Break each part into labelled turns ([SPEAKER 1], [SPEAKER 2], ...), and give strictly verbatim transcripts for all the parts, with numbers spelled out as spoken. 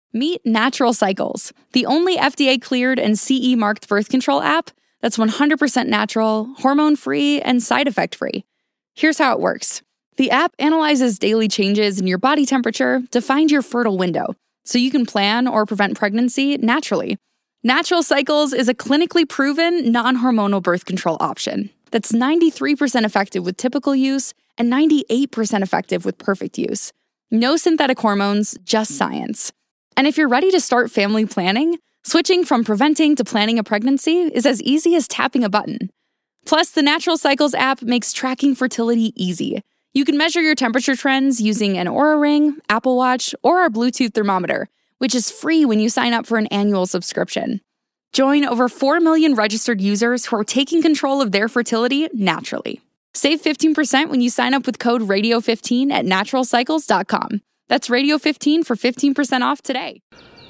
[SPEAKER 1] Meet Natural Cycles, the only F D A-cleared and C E-marked birth control app that's one hundred percent natural, hormone-free, and side effect-free. Here's how it works. The app analyzes daily changes in your body temperature to find your fertile window, so you can plan or prevent pregnancy naturally. Natural Cycles is a clinically proven, non-hormonal birth control option that's ninety-three percent effective with typical use and ninety-eight percent effective with perfect use. No synthetic hormones, just science. And if you're ready to start family planning, switching from preventing to planning a pregnancy is as easy as tapping a button. Plus, the Natural Cycles app makes tracking fertility easy. You can measure your temperature trends using an Oura Ring, Apple Watch, or our Bluetooth thermometer, which is free when you sign up for an annual subscription. Join over four million registered users who are taking control of their fertility naturally. Save fifteen percent when you sign up with code radio fifteen at natural cycles dot com. That's radio fifteen for fifteen percent off today.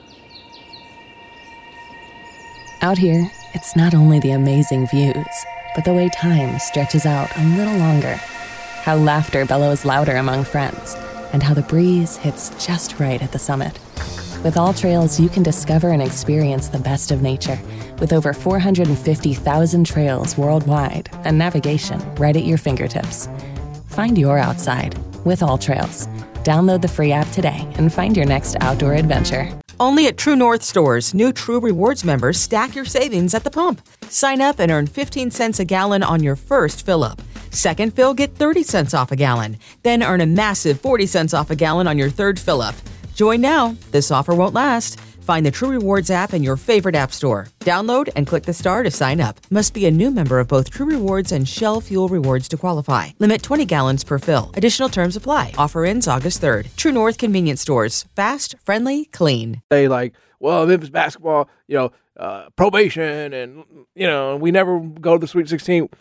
[SPEAKER 2] Out here, it's not only the amazing views, but the way time stretches out a little longer. How laughter bellows louder among friends, and how the breeze hits just right at the summit. With All Trails, you can discover and experience the best of nature with over four hundred fifty thousand trails worldwide and navigation right at your fingertips. Find your outside with All Trails. Download the free app today and find your next outdoor adventure.
[SPEAKER 3] Only at True North stores, new True Rewards members stack your savings at the pump. Sign up and earn fifteen cents a gallon on your first fill-up. Second fill, get thirty cents off a gallon. Then earn a massive forty cents off a gallon on your third fill-up. Join now. This offer won't last. Find the True Rewards app in your favorite app store. Download and click the star to sign up. Must be a new member of both True Rewards and Shell Fuel Rewards to qualify. Limit twenty gallons per fill. Additional terms apply. Offer ends August third. True North Convenience Stores. Fast, friendly, clean.
[SPEAKER 4] Say like, well, Memphis basketball, you know, uh, probation, and, you know, we never go to the Sweet sixteen.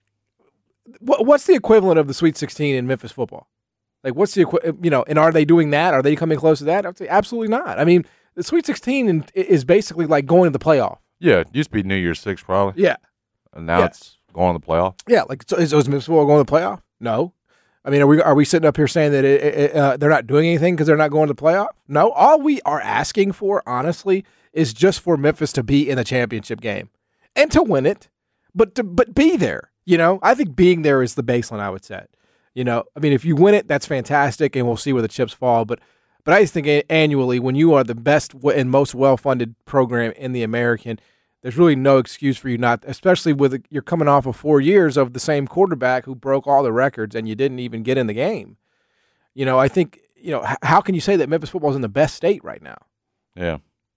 [SPEAKER 4] What, what's the equivalent of the Sweet sixteen in Memphis football? Like, what's the, you know, and are they doing that? Are they coming close to that? I would say absolutely not. I mean, the Sweet sixteen is basically like going to the playoff.
[SPEAKER 5] Yeah, it used to be New Year's Six probably.
[SPEAKER 4] Yeah.
[SPEAKER 5] And now
[SPEAKER 4] yeah.
[SPEAKER 5] it's going to the playoff.
[SPEAKER 4] Yeah, like, so is, is Memphis football going to the playoff? No. I mean, are we are we sitting up here saying that it, it, uh, they're not doing anything because they're not going to the playoff? No. All we are asking for, honestly, is just for Memphis to be in the championship game and to win it, but to but be there. You know, I think being there is the baseline I would set. You know, I mean, if you win it, that's fantastic, and we'll see where the chips fall. But but I just think annually, when you are the best and most well-funded program in the American, there's really no excuse for you not, especially with you're coming off of four years of the same quarterback who broke all the records and you didn't even get in the game. You know, I think, you know, how can you say that Memphis football is in the best state right now?
[SPEAKER 5] Yeah.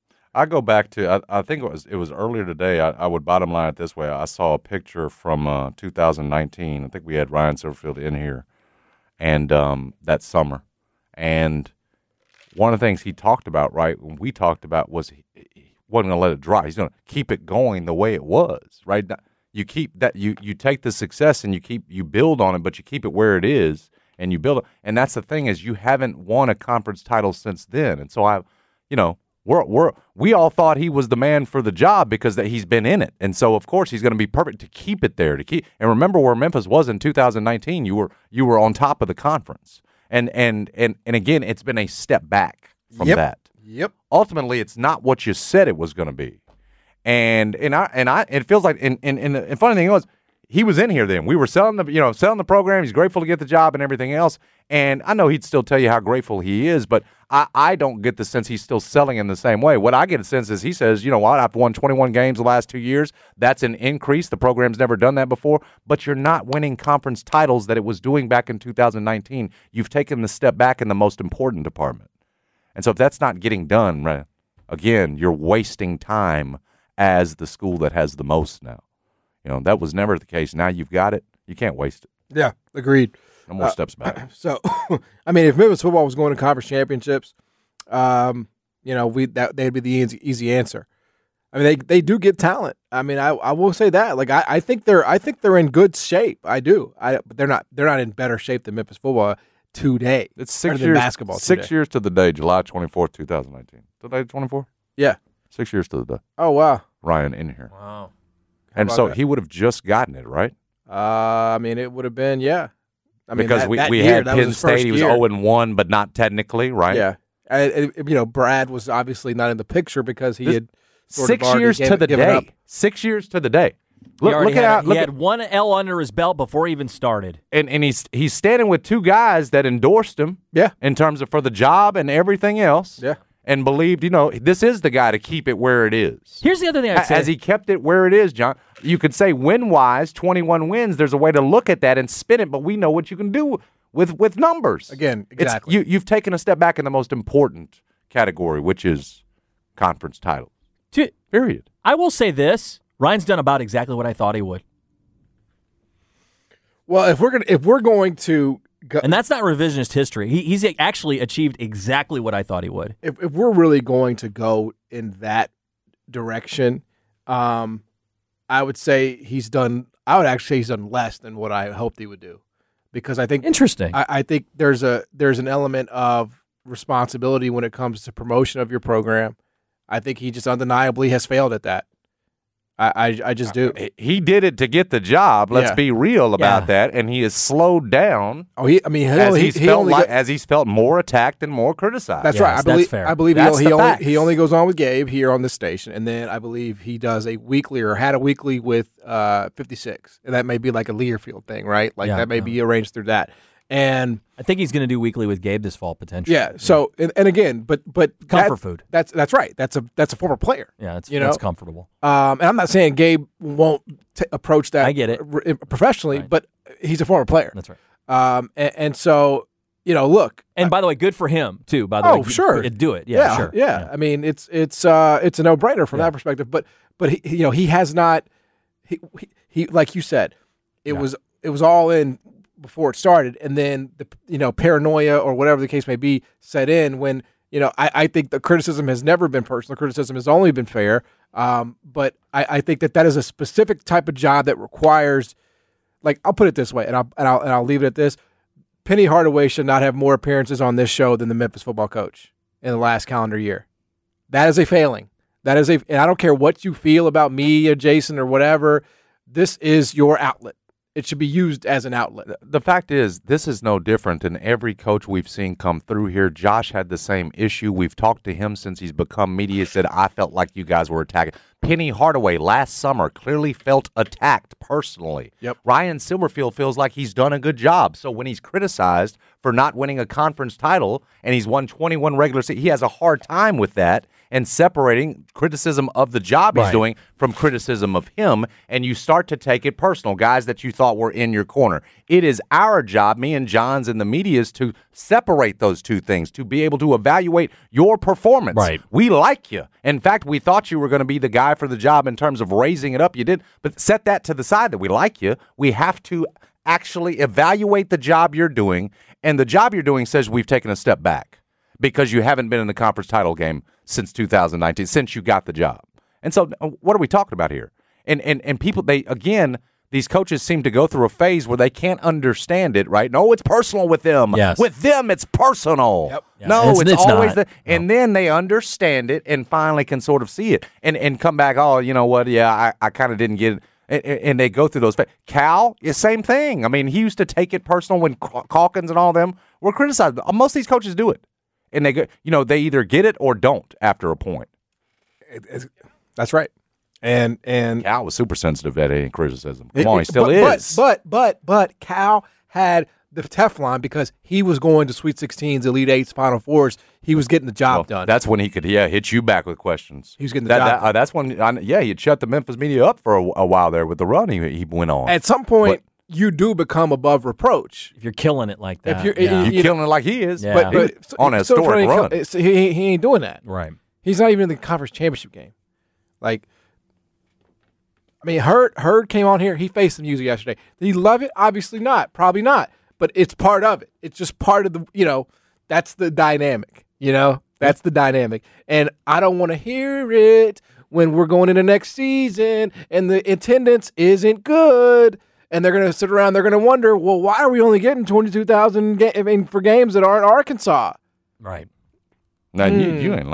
[SPEAKER 5] I go back to, I, I think it was it was earlier today, I, I would bottom line it this way. I saw a picture from uh, two thousand nineteen. I think we had Ryan Silverfield in here and um, that summer. And one of the things he talked about, right, when we talked about was he, he wasn't going to let it dry. He's going to keep it going the way it was, right? You keep that, you, you take the success and you keep, you build on it, but you keep it where it is and you build it. And that's the thing is you haven't won a conference title since then. And so I, you know, We're we're we all thought he was the man for the job because that he's been in it, and so of course he's going to be perfect to keep it there. To keep and remember where Memphis was in two thousand nineteen. You were you were on top of the conference, and and and and again, it's been a step back from
[SPEAKER 4] yep.
[SPEAKER 5] that.
[SPEAKER 4] Yep.
[SPEAKER 5] Ultimately, it's not what you said it was going to be, and and I and I it feels like and and and the funny thing was he was in here then. We were selling the you know selling the program. He's grateful to get the job and everything else. And I know he'd still tell you how grateful he is, but I, I don't get the sense he's still selling in the same way. What I get a sense is he says, you know what, I've won twenty-one games the last two years. That's an increase. The program's never done that before. But you're not winning conference titles that it was doing back in two thousand nineteen. You've taken the step back in the most important department. And so if that's not getting done, right, again, you're wasting time as the school that has the most now. You know, that was never the case. Now you've got it. You can't waste it.
[SPEAKER 4] Yeah, agreed.
[SPEAKER 5] No more
[SPEAKER 4] uh,
[SPEAKER 5] steps back.
[SPEAKER 4] So, I mean, if Memphis football was going to conference championships, um, you know, we that they'd be the easy, easy answer. I mean, they they do get talent. I mean, I, I will say that. Like, I, I think they're I think they're in good shape. I do. I but they're not they're not in better shape than Memphis football today.
[SPEAKER 5] It's six
[SPEAKER 4] than
[SPEAKER 5] years.
[SPEAKER 4] Basketball
[SPEAKER 5] six
[SPEAKER 4] today.
[SPEAKER 5] years to the day, July twenty fourth, two thousand nineteen. Today, twenty four.
[SPEAKER 4] Yeah,
[SPEAKER 5] six years to the day.
[SPEAKER 4] Oh wow,
[SPEAKER 5] Ryan in here.
[SPEAKER 6] Wow.
[SPEAKER 5] And so
[SPEAKER 4] that?
[SPEAKER 5] he would have just gotten it, right?
[SPEAKER 4] Uh, I mean, it would have been yeah. I mean,
[SPEAKER 5] because
[SPEAKER 4] that,
[SPEAKER 5] we,
[SPEAKER 4] that
[SPEAKER 5] we
[SPEAKER 4] year,
[SPEAKER 5] had
[SPEAKER 4] that
[SPEAKER 5] Penn
[SPEAKER 4] was
[SPEAKER 5] State. He was
[SPEAKER 4] year.
[SPEAKER 5] zero and one, but not technically, right?
[SPEAKER 4] Yeah. I, I, you know, Brad was obviously not in the picture because he
[SPEAKER 5] This,
[SPEAKER 4] had sort
[SPEAKER 5] six
[SPEAKER 4] of already
[SPEAKER 5] years
[SPEAKER 4] gave-
[SPEAKER 5] to the
[SPEAKER 4] given
[SPEAKER 5] day.
[SPEAKER 4] up.
[SPEAKER 5] Six years to the day.
[SPEAKER 6] He
[SPEAKER 5] Look,
[SPEAKER 6] already
[SPEAKER 5] look at
[SPEAKER 6] had,
[SPEAKER 5] how,
[SPEAKER 6] he
[SPEAKER 5] look
[SPEAKER 6] had
[SPEAKER 5] at,
[SPEAKER 6] one L under his belt before he even started.
[SPEAKER 5] and and he's he's standing with two guys that endorsed him.
[SPEAKER 4] Yeah.
[SPEAKER 5] In terms of for the job and everything else.
[SPEAKER 4] Yeah.
[SPEAKER 5] And believed, you know, this is the guy to keep it where it is.
[SPEAKER 6] Here's the other thing I'd
[SPEAKER 5] A-
[SPEAKER 6] say.
[SPEAKER 5] As he kept it where it is, John, you could say win-wise, twenty-one wins. There's a way to look at that and spin it, but we know what you can do with with numbers.
[SPEAKER 4] Again,
[SPEAKER 5] It's-
[SPEAKER 4] exactly.
[SPEAKER 5] you, you've taken a step back in the most important category, which is conference title.
[SPEAKER 6] To-
[SPEAKER 5] Period.
[SPEAKER 6] I will say this. Ryan's done about exactly what I thought he would.
[SPEAKER 4] Well, if we're gonna if we're going to go,
[SPEAKER 6] And that's not revisionist history. He, he's actually achieved exactly what I thought he would.
[SPEAKER 4] if if we're really going to go in that direction, um, I would say he's done. I would actually say he's done less than what I hoped he would do, because I think
[SPEAKER 6] Interesting.
[SPEAKER 4] I, I think there's a there's an element of responsibility when it comes to promotion of your program. I think he just undeniably has failed at that. I I, I just do.
[SPEAKER 5] He- He did it to get the job. Let's
[SPEAKER 4] Yeah.
[SPEAKER 5] be real about
[SPEAKER 6] Yeah.
[SPEAKER 5] that. And he has slowed down
[SPEAKER 4] Oh, he. I mean, he,
[SPEAKER 5] as
[SPEAKER 4] only,
[SPEAKER 5] he's
[SPEAKER 4] he
[SPEAKER 5] felt
[SPEAKER 4] only
[SPEAKER 5] like,
[SPEAKER 4] go-
[SPEAKER 5] as he's felt more attacked and more criticized.
[SPEAKER 4] That's
[SPEAKER 6] Yes,
[SPEAKER 4] right. I
[SPEAKER 6] that's
[SPEAKER 4] believe.
[SPEAKER 6] fair.
[SPEAKER 4] I believe
[SPEAKER 5] That's
[SPEAKER 4] he,
[SPEAKER 5] the
[SPEAKER 4] he only
[SPEAKER 5] facts.
[SPEAKER 4] he only goes on with Gabe here on this station, and then I believe he does a weekly or had a weekly with uh, fifty-six, and that may be like a Learfield thing, right? Like
[SPEAKER 6] Yeah,
[SPEAKER 4] that may
[SPEAKER 6] yeah.
[SPEAKER 4] be arranged through that. And
[SPEAKER 6] I think he's going to do weekly with Gabe this fall potentially.
[SPEAKER 4] yeah, so and, and again, but but
[SPEAKER 6] Comfort
[SPEAKER 4] that-
[SPEAKER 6] food.
[SPEAKER 4] That's that's right. That's a that's a former player.
[SPEAKER 6] Yeah, that's,
[SPEAKER 4] you
[SPEAKER 6] that's
[SPEAKER 4] know?
[SPEAKER 6] comfortable.
[SPEAKER 4] Um, and I'm not saying Gabe won't t- approach that.
[SPEAKER 6] I get it.
[SPEAKER 4] r- professionally,
[SPEAKER 6] Right.
[SPEAKER 4] but he's a former player.
[SPEAKER 6] That's right.
[SPEAKER 4] Um, and, and so you know, look.
[SPEAKER 6] And by the way, good for him too. By the
[SPEAKER 4] Oh,
[SPEAKER 6] way,
[SPEAKER 4] sure.
[SPEAKER 6] do it. Yeah,
[SPEAKER 4] yeah,
[SPEAKER 6] sure.
[SPEAKER 4] yeah. I mean, it's it's uh it's a no brainer from
[SPEAKER 6] Yeah.
[SPEAKER 4] that perspective. But but he, you know he has not he he, he like you said, it
[SPEAKER 6] Yeah.
[SPEAKER 4] was it was all in before it started, and then the you know paranoia or whatever the case may be set in when you know I, I think the criticism has never been personal. Criticism has only been fair. Um, but I, I think that that is a specific type of job that requires, like I'll put it this way, and I'll and I'll and I'll leave it at this. Penny Hardaway should not have more appearances on this show than the Memphis football coach in the last calendar year. That is a failing. That is a, and I don't care what you feel about me or Jason or whatever. This is your outlet. It should be used as an outlet.
[SPEAKER 5] The fact is, this is no different than every coach we've seen come through here. Josh had the same issue. We've talked to him since he's become media, said, I felt like you guys were attacking. Penny Hardaway last summer clearly felt attacked personally.
[SPEAKER 4] Yep.
[SPEAKER 5] Ryan Silverfield feels like he's done a good job. So when he's criticized for not winning a conference title and he's won twenty-one regular season, he has a hard time with that and separating criticism of the job he's
[SPEAKER 6] Right.
[SPEAKER 5] doing from criticism of him, and you start to take it personal, guys that you thought were in your corner. It is our job, me and John's and the media's, to separate those two things, to be able to evaluate your performance.
[SPEAKER 6] Right.
[SPEAKER 5] We like you. In fact, we thought you were going to be the guy for the job in terms of raising it up. You did, but set that to the side that we like you. We have to actually evaluate the job you're doing, and the job you're doing says we've taken a step back because you haven't been in the conference title game since two thousand nineteen, since you got the job. And so uh, what are we talking about here? And and and people, they again, these coaches seem to go through a phase where they can't understand it, right? No, it's personal with them.
[SPEAKER 6] Yes.
[SPEAKER 5] With them, it's personal.
[SPEAKER 4] Yep.
[SPEAKER 6] Yeah.
[SPEAKER 5] No,
[SPEAKER 6] It's-
[SPEAKER 5] it's,
[SPEAKER 6] it's
[SPEAKER 5] always
[SPEAKER 6] not.
[SPEAKER 5] the, and then they understand it and finally can sort of see it and, and come back, oh, you know what, yeah, I, I kind of didn't get it. And, and they go through those. But Cal, is same thing. I mean, he used to take it personal when Calkins and all them were criticized. Most of these coaches do it. And they go, you know, they either get it or don't after a point.
[SPEAKER 4] It- it's- that's right. And and
[SPEAKER 5] Cal was super sensitive to any criticism. Come
[SPEAKER 4] It-
[SPEAKER 5] on, he
[SPEAKER 4] it-
[SPEAKER 5] still
[SPEAKER 4] but,
[SPEAKER 5] is.
[SPEAKER 4] But, but but but Cal had the Teflon because he was going to Sweet sixteens, Elite Eights, Final Fours. He was getting the job
[SPEAKER 5] Well,
[SPEAKER 4] done.
[SPEAKER 5] that's when he could, yeah, hit you back with questions.
[SPEAKER 4] He was getting the
[SPEAKER 5] that,
[SPEAKER 4] job
[SPEAKER 5] that- uh, that's when, I, yeah, he'd shut the Memphis media up for a, a while there with the run he, he went on.
[SPEAKER 4] At some point, you do become above reproach.
[SPEAKER 6] If you're killing it like that.
[SPEAKER 4] If you're-
[SPEAKER 6] yeah.
[SPEAKER 4] you-
[SPEAKER 5] You're killing it like he is.
[SPEAKER 6] Yeah.
[SPEAKER 4] But,
[SPEAKER 5] He was
[SPEAKER 4] but
[SPEAKER 5] on a
[SPEAKER 4] so
[SPEAKER 5] historic
[SPEAKER 4] funny,
[SPEAKER 5] run.
[SPEAKER 4] it's- He, he ain't doing that.
[SPEAKER 6] right.
[SPEAKER 4] He's not even in the conference championship game. Like, I mean, Hurd Hurd came on here. He faced the music yesterday. Did he love it? Obviously not. Probably not. But it's part of it. It's just part of the. You know, that's the dynamic. You know, that's the dynamic. And I don't want to hear it when we're going into next season and the attendance isn't good. And they're going to sit around. They're going to wonder, well, why are we only getting twenty-two thousand ga- I mean, for games that aren't Arkansas?
[SPEAKER 6] Right.
[SPEAKER 5] No, you, you ain't lying.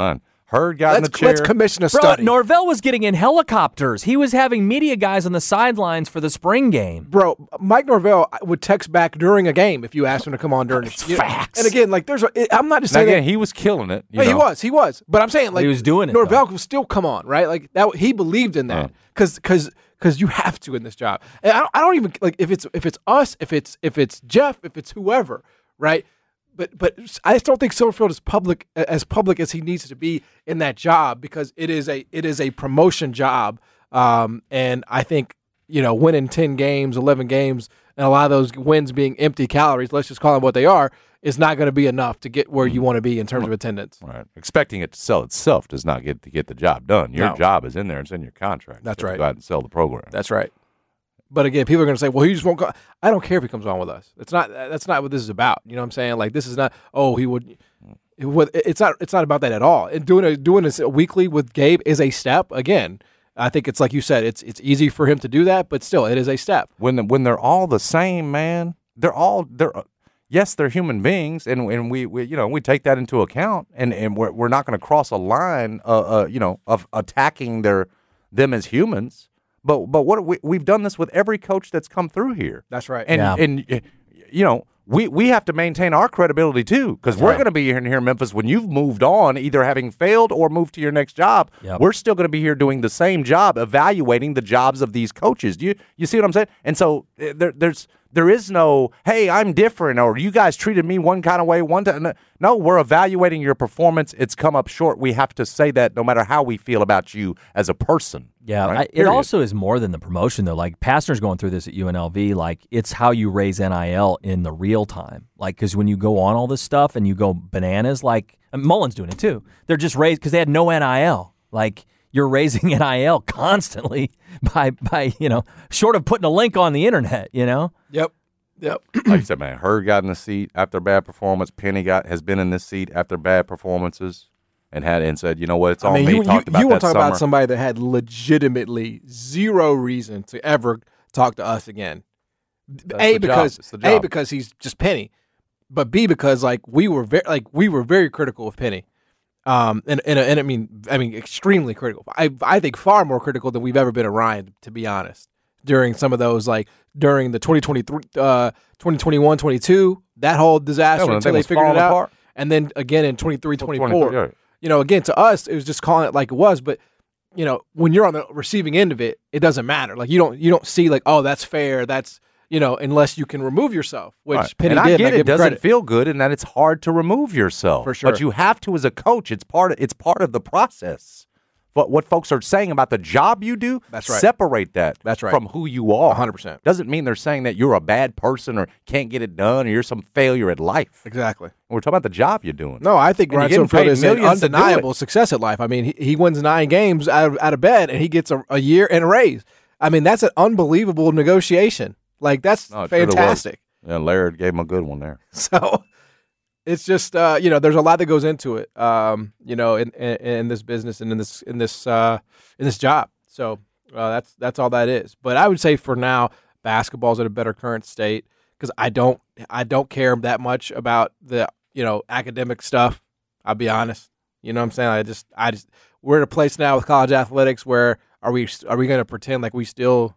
[SPEAKER 5] Hurd got in
[SPEAKER 4] let's,
[SPEAKER 5] the chair.
[SPEAKER 4] let's commission a
[SPEAKER 6] Bro,
[SPEAKER 4] study.
[SPEAKER 6] Norvell was getting in helicopters. He was having media guys on the sidelines for the spring game.
[SPEAKER 4] Bro, Mike Norvell would text back during a game if you asked him to come on during the you know,
[SPEAKER 6] facts.
[SPEAKER 4] And again, like there's, a, I'm not just
[SPEAKER 5] Now,
[SPEAKER 4] saying
[SPEAKER 5] again,
[SPEAKER 4] that,
[SPEAKER 5] he was killing it. You
[SPEAKER 4] no, he
[SPEAKER 5] know.
[SPEAKER 4] was, he was. But I'm saying like
[SPEAKER 6] He was doing it,
[SPEAKER 4] Norvell
[SPEAKER 6] though.
[SPEAKER 4] would still come on, right? Like that, he believed in that because because because you have to in this job. And I don't, I don't even like if it's if it's us, if it's if it's Jeff, if it's whoever, right? But but I just don't think Silverfield is public as public as he needs to be in that job because it is a it is a promotion job, um, and I think you know winning ten games, eleven games, and a lot of those wins being empty calories. Let's just call them what they are. Is not going to be enough to get where you want to be in terms of attendance.
[SPEAKER 5] Right. Expecting it to sell itself does not get to get the job done. Your
[SPEAKER 4] No.
[SPEAKER 5] job is in there. It's in your contract.
[SPEAKER 4] That's
[SPEAKER 5] So
[SPEAKER 4] right.
[SPEAKER 5] Go out and sell the program.
[SPEAKER 4] That's right. But again, people are going to say, "Well, he just won't go." I don't care if he comes on with us. It's not. That's not what this is about. You know what I'm saying? Like this is not. Oh, he would. It would it's not. It's not about that at all. And doing a, doing this weekly with Gabe is a step. Again, I think it's like you said. It's it's easy for him to do that, but still, it is a step.
[SPEAKER 5] when the, when they're all the same, man, they're all they're yes, they're human beings, and and we, we you know we take that into account, and, and we're we're not going to cross a line, uh, uh, you know, of attacking their them as humans. But but what we we've done this with every coach that's come through here.
[SPEAKER 4] That's right.
[SPEAKER 5] And
[SPEAKER 6] Yeah.
[SPEAKER 5] and you know we we have to maintain our credibility too, because we're going to be here in here in Memphis when you've moved on, either having failed or moved to your next job.
[SPEAKER 6] Yep.
[SPEAKER 5] We're still going to be here doing the same job, evaluating the jobs of these coaches. Do you you see what I'm saying? And so uh, there there's there is no, hey, I'm different, or you guys treated me one kind of way one time. No, we're evaluating your performance. It's come up short. We have to say that no matter how we feel about you as a person.
[SPEAKER 6] Yeah,
[SPEAKER 5] right?
[SPEAKER 6] I, it
[SPEAKER 5] Period.
[SPEAKER 6] also is more than the promotion, though. Like, Pastner's going through this at U N L V. Like, it's how you raise N I L in the real time. Like, because when you go on all this stuff and you go bananas, like, and Mullen's doing it too. They're just raised because they had no N I L. Like, you're raising N I L constantly by, by you know, short of putting a link on the internet, you know?
[SPEAKER 4] Yep. Yep.
[SPEAKER 5] Like you said, man, Hurd got in the seat after a bad performance. Penny got has been in this seat after bad performances, and had and said, you know what, it's all
[SPEAKER 4] I mean,
[SPEAKER 5] me.
[SPEAKER 4] you,
[SPEAKER 5] Talked
[SPEAKER 4] you,
[SPEAKER 5] about
[SPEAKER 4] you
[SPEAKER 5] that
[SPEAKER 4] want to talk
[SPEAKER 5] summer.
[SPEAKER 4] about somebody that had legitimately zero reason to ever talk to us again.
[SPEAKER 5] That's
[SPEAKER 4] A
[SPEAKER 5] the job.
[SPEAKER 4] because
[SPEAKER 5] It's the
[SPEAKER 4] A
[SPEAKER 5] job.
[SPEAKER 4] because he's just Penny, but B because like we were very like we were very critical of Penny, um, and and, and I mean I mean extremely critical. I I think far more critical than we've ever been at Ryan, to be honest. During some of those like during the twenty twenty-three, uh, twenty twenty-one, twenty-two, that whole disaster
[SPEAKER 5] Yeah, when
[SPEAKER 4] until
[SPEAKER 5] everything
[SPEAKER 4] they
[SPEAKER 5] was
[SPEAKER 4] figured it
[SPEAKER 5] falling
[SPEAKER 4] out,
[SPEAKER 5] apart.
[SPEAKER 4] and then again in twenty-three, twenty-four.
[SPEAKER 5] twenty-three, yeah.
[SPEAKER 4] You know, again, to us, it was just calling it like it was. But you know, when you're on the receiving end of it, it doesn't matter. Like you don't you don't see like, oh, that's fair. That's you know, unless you can remove yourself, which
[SPEAKER 5] Right.
[SPEAKER 4] Penny
[SPEAKER 5] and
[SPEAKER 4] did.
[SPEAKER 5] I
[SPEAKER 4] and
[SPEAKER 5] get
[SPEAKER 4] I
[SPEAKER 5] it
[SPEAKER 4] give him
[SPEAKER 5] doesn't
[SPEAKER 4] credit.
[SPEAKER 5] feel good, and that it's hard to remove yourself
[SPEAKER 4] For sure.
[SPEAKER 5] But you have to as a coach. It's part. Of, it's part of the process. But what folks are saying about the job you do,
[SPEAKER 4] That's right.
[SPEAKER 5] separate that
[SPEAKER 4] That's right.
[SPEAKER 5] from who you are.
[SPEAKER 4] one hundred percent.
[SPEAKER 5] Doesn't mean they're saying that you're a bad person or can't get it done or you're some failure at life.
[SPEAKER 4] Exactly.
[SPEAKER 5] We're talking about the job you're doing.
[SPEAKER 4] No, I think
[SPEAKER 5] And
[SPEAKER 4] Ryan
[SPEAKER 5] you're getting
[SPEAKER 4] Silverfield
[SPEAKER 5] paid
[SPEAKER 4] is an
[SPEAKER 5] millions to do
[SPEAKER 4] undeniable
[SPEAKER 5] it.
[SPEAKER 4] success at life. I mean, he, he wins nine games out of, out of bed, and he gets a, a year and a raise. I mean, that's an unbelievable negotiation. Like that's
[SPEAKER 5] No, it truly was.
[SPEAKER 4] fantastic.
[SPEAKER 5] Yeah, Laird gave him a good one there.
[SPEAKER 4] So it's just uh, you know, there's a lot that goes into it. Um, you know, in, in, in this business and in this in this uh, in this job. So uh, that's that's all that is. But I would say for now, basketball's at a better current state because I don't I don't care that much about the you know academic stuff. I'll be honest. You know what I'm saying? I just I just we're at a place now with college athletics where are we are we going to pretend like we still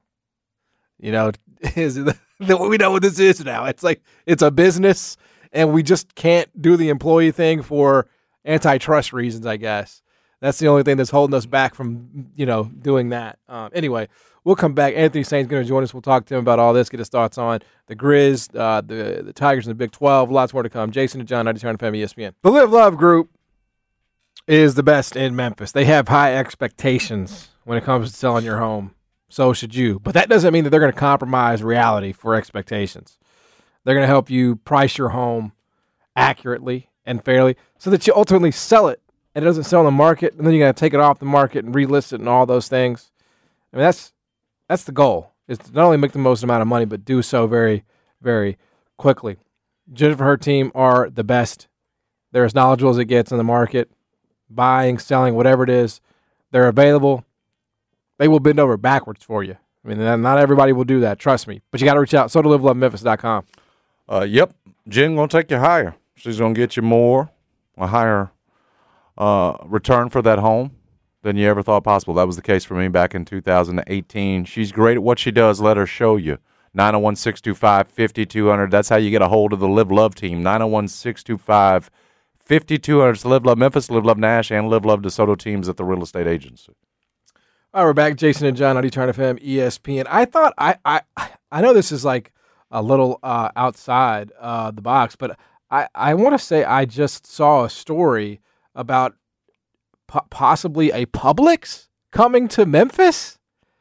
[SPEAKER 4] you know is the, the, we know what this is now. It's like it's a business. And we just can't do the employee thing for antitrust reasons, I guess. That's the only thing that's holding us back from, you know, doing that. Um, anyway, we'll come back. Anthony Sain's going to join us. We'll talk to him about all this, get his thoughts on the Grizz, uh, the the Tigers, and the Big twelve. Lots more to come. Jason and John, ninety-two F M E S P N. The Live Love Group is the best in Memphis. They have high expectations when it comes to selling your home. So should you. But that doesn't mean that they're going to compromise reality for expectations. They're going to help you price your home accurately and fairly so that you ultimately sell it and it doesn't sell on the market, and then you got to take it off the market and relist it and all those things. I mean, that's that's the goal, is to not only make the most amount of money, but do so very, very quickly. Jennifer and her team are the best. They're as knowledgeable as it gets in the market, buying, selling, whatever it is. They're available. They will bend over backwards for you. I mean, not everybody will do that, trust me. But you got to reach out. so to live love memphis dot com.
[SPEAKER 5] Uh, yep, Jen gonna take you higher. She's gonna get you more, a higher uh, return for that home than you ever thought possible. That was the case for me back in two thousand eighteen. She's great at what she does. Let her show you. nine oh one, six two five, five two zero zero. That's how you get a hold of the Live Love team. nine oh one, six two five, five two zero zero. It's Live Love Memphis, Live Love Nash, and Live Love DeSoto teams at the real estate agency.
[SPEAKER 4] All right, we're back. Jason and John on Turn F M, E S P N. I thought I I I know this is like a little uh, outside uh, the box, but I I want to say I just saw a story about po- possibly a Publix coming to Memphis.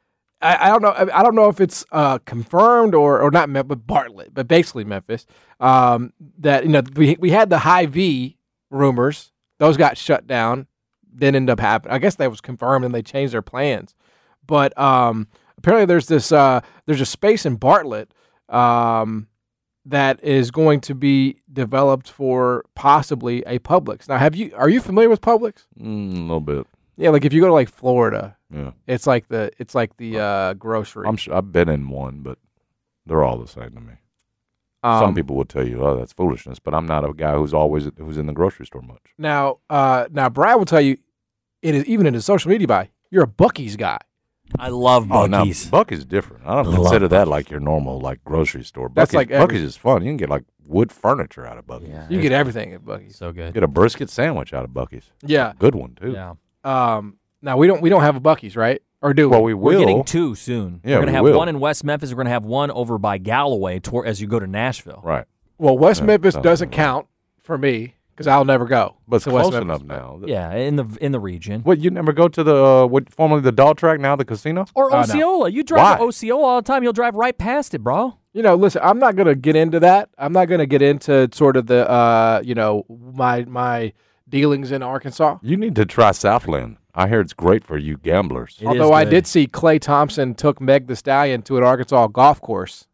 [SPEAKER 4] I, I don't know. I don't know if it's uh, confirmed or or not, but Bartlett, but basically Memphis. Um, that you know we we had the Hy-Vee rumors; those got shut down. Didn't end up happening. I guess that was confirmed and they changed their plans. But um, apparently there's this uh, there's a space in Bartlett um, that is going to be developed for possibly a Publix. Now, have you are you familiar with Publix?
[SPEAKER 5] Mm, a little bit.
[SPEAKER 4] Yeah, like if you go to like Florida,
[SPEAKER 5] yeah,
[SPEAKER 4] it's like the it's like the uh, grocery.
[SPEAKER 5] I'm sure I've been in one, but they're all the same to me.
[SPEAKER 4] Um,
[SPEAKER 5] Some people will tell you, "Oh, that's foolishness," but I'm not a guy who's always who's in the grocery store much.
[SPEAKER 4] Now, uh, now Brad will tell you, it is even in his social media bio, you're a Buc-ee's guy.
[SPEAKER 6] I love
[SPEAKER 5] Oh, now
[SPEAKER 6] Buc-ee's.
[SPEAKER 5] Buc-ee's is different. I don't
[SPEAKER 6] Love
[SPEAKER 5] consider that
[SPEAKER 6] Buc-ee's.
[SPEAKER 5] like your normal like grocery store.
[SPEAKER 4] That's
[SPEAKER 5] Buc-ee's,
[SPEAKER 4] like every-
[SPEAKER 5] Buc-ee's is fun. You can get like wood furniture out of Buc-ee's.
[SPEAKER 6] Yeah,
[SPEAKER 4] You get everything at Buc-ee's.
[SPEAKER 6] so good.
[SPEAKER 5] Get a brisket sandwich out of Buc-ee's.
[SPEAKER 4] Yeah.
[SPEAKER 5] Good one too.
[SPEAKER 6] Yeah.
[SPEAKER 4] Um. Now we don't we don't have a Buc-ee's, right? Or do we?
[SPEAKER 5] Well, we
[SPEAKER 6] We're
[SPEAKER 5] will.
[SPEAKER 6] getting two soon.
[SPEAKER 5] Yeah,
[SPEAKER 6] We're going to
[SPEAKER 5] we
[SPEAKER 6] have
[SPEAKER 5] will.
[SPEAKER 6] one in West Memphis. We're going to have one over by Galloway toward, as you go to Nashville.
[SPEAKER 5] Right.
[SPEAKER 4] Well, West
[SPEAKER 5] Yeah,
[SPEAKER 4] Memphis
[SPEAKER 5] sounds
[SPEAKER 4] doesn't
[SPEAKER 5] right.
[SPEAKER 4] count for me because I'll never go.
[SPEAKER 5] But it's
[SPEAKER 4] to West
[SPEAKER 5] close
[SPEAKER 4] Memphis.
[SPEAKER 5] enough now.
[SPEAKER 6] Yeah, in the in the region.
[SPEAKER 5] What, you never go to the uh, what formerly the dog track, now the casino?
[SPEAKER 6] Or
[SPEAKER 4] Oh, no.
[SPEAKER 6] Osceola. You drive to
[SPEAKER 5] Why?
[SPEAKER 6] Osceola all the time. You'll drive right past it, bro.
[SPEAKER 4] You know, listen, I'm not going to get into that. I'm not going to get into sort of the, uh, you know, my my dealings in Arkansas.
[SPEAKER 5] You need to try Southland. I hear it's great for you gamblers.
[SPEAKER 6] It
[SPEAKER 4] Although
[SPEAKER 6] is
[SPEAKER 4] I
[SPEAKER 6] good.
[SPEAKER 4] did see Clay Thompson took Meg the Stallion to an Arkansas golf course.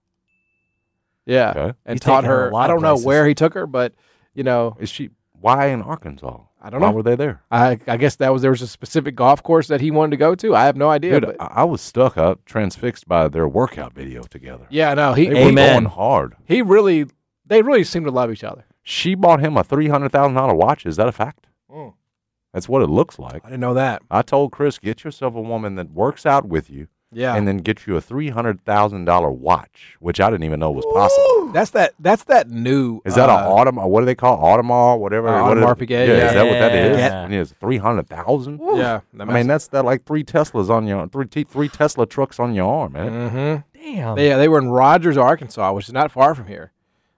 [SPEAKER 4] Yeah,
[SPEAKER 5] Okay.
[SPEAKER 4] and
[SPEAKER 6] He's
[SPEAKER 4] taught
[SPEAKER 6] taken her
[SPEAKER 4] her.
[SPEAKER 6] a lot
[SPEAKER 4] I
[SPEAKER 6] of
[SPEAKER 4] don't know
[SPEAKER 6] places.
[SPEAKER 4] where he took her, but you know,
[SPEAKER 5] Is she why in Arkansas?
[SPEAKER 4] I don't
[SPEAKER 5] Why
[SPEAKER 4] know.
[SPEAKER 5] were they there?
[SPEAKER 4] I I guess that was there was a specific golf course that he wanted to go to. I have no idea.
[SPEAKER 5] Dude,
[SPEAKER 4] but,
[SPEAKER 5] I, I was stuck up, transfixed by their workout video together.
[SPEAKER 4] yeah, no, he
[SPEAKER 5] They
[SPEAKER 4] he,
[SPEAKER 5] were
[SPEAKER 6] Amen.
[SPEAKER 5] going hard.
[SPEAKER 4] he really they really seem to love each other.
[SPEAKER 5] She bought him a three hundred thousand dollar watch. Is that a fact?
[SPEAKER 4] Mm.
[SPEAKER 5] That's what it looks like.
[SPEAKER 4] I didn't know that.
[SPEAKER 5] I told Chris, get yourself a woman that works out with you,
[SPEAKER 4] Yeah,
[SPEAKER 5] and then get you a three hundred thousand dollar watch, which I didn't even know was possible.
[SPEAKER 4] that's that that's that new.
[SPEAKER 5] Is that
[SPEAKER 4] uh,
[SPEAKER 5] an Audemars? What do they call it? Audemars? Whatever.
[SPEAKER 4] Uh,
[SPEAKER 5] what is
[SPEAKER 4] Audemars
[SPEAKER 5] it?
[SPEAKER 4] Piguet,
[SPEAKER 5] Yeah,
[SPEAKER 4] yeah.
[SPEAKER 5] is that what that is?
[SPEAKER 6] Yeah.
[SPEAKER 5] And it's three hundred thousand.
[SPEAKER 4] Yeah,
[SPEAKER 5] I mean that's that like three Teslas on your three t- three Tesla trucks on your arm, man.
[SPEAKER 4] Mm-hmm.
[SPEAKER 6] Damn.
[SPEAKER 4] They, they were in Rogers, Arkansas, which is not far from here.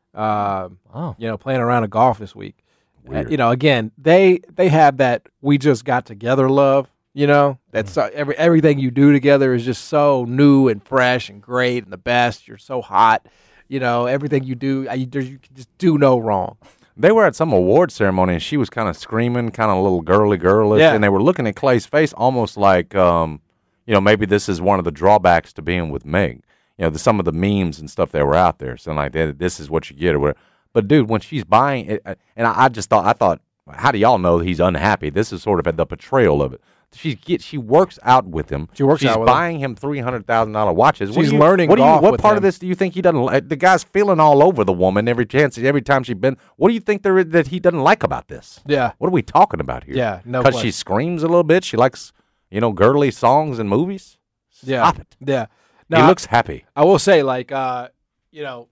[SPEAKER 4] Um,
[SPEAKER 6] oh.
[SPEAKER 4] you know, playing around a golf this week. Uh,
[SPEAKER 5] Weird.
[SPEAKER 4] you know, again, they they have that we just got together love. You know, that's uh, every everything you do together is just so new and fresh and great and the best. You're so hot. You know, everything you do, uh, you, there's- you can just do no wrong.
[SPEAKER 5] They were at some award ceremony, and she was kind of screaming, kind of a little girly girlish,
[SPEAKER 4] Yeah.
[SPEAKER 5] and they were looking at Clay's face almost like, um, you know, maybe this is one of the drawbacks to being with Meg. You know, the, some of the memes and stuff that were out there, saying like, "This- this is what you get," or whatever. But dude, when she's buying it, uh, and I, I just thought, I thought, how do y'all know he's unhappy? This is sort of the portrayal of it. She get she works out with him.
[SPEAKER 4] She works
[SPEAKER 5] She's
[SPEAKER 4] out with him.
[SPEAKER 5] buying him three hundred thousand dollar watches. What
[SPEAKER 4] She's
[SPEAKER 5] do you-
[SPEAKER 4] learning
[SPEAKER 5] What do you?
[SPEAKER 4] golf
[SPEAKER 5] What
[SPEAKER 4] with
[SPEAKER 5] part of
[SPEAKER 4] him.
[SPEAKER 5] this do you think he doesn't like? The guy's feeling all over the woman every chance, every time she's been. What do you think there is that he doesn't like about this?
[SPEAKER 4] Yeah,
[SPEAKER 5] What are we talking about here?
[SPEAKER 4] Yeah, no
[SPEAKER 5] Because she
[SPEAKER 4] question.
[SPEAKER 5] screams a little bit. She likes, you know, girly songs and movies.
[SPEAKER 4] yeah,
[SPEAKER 5] Stop it.
[SPEAKER 4] yeah.
[SPEAKER 5] he
[SPEAKER 4] Now,
[SPEAKER 5] looks happy.
[SPEAKER 4] I will say, like, uh, you know,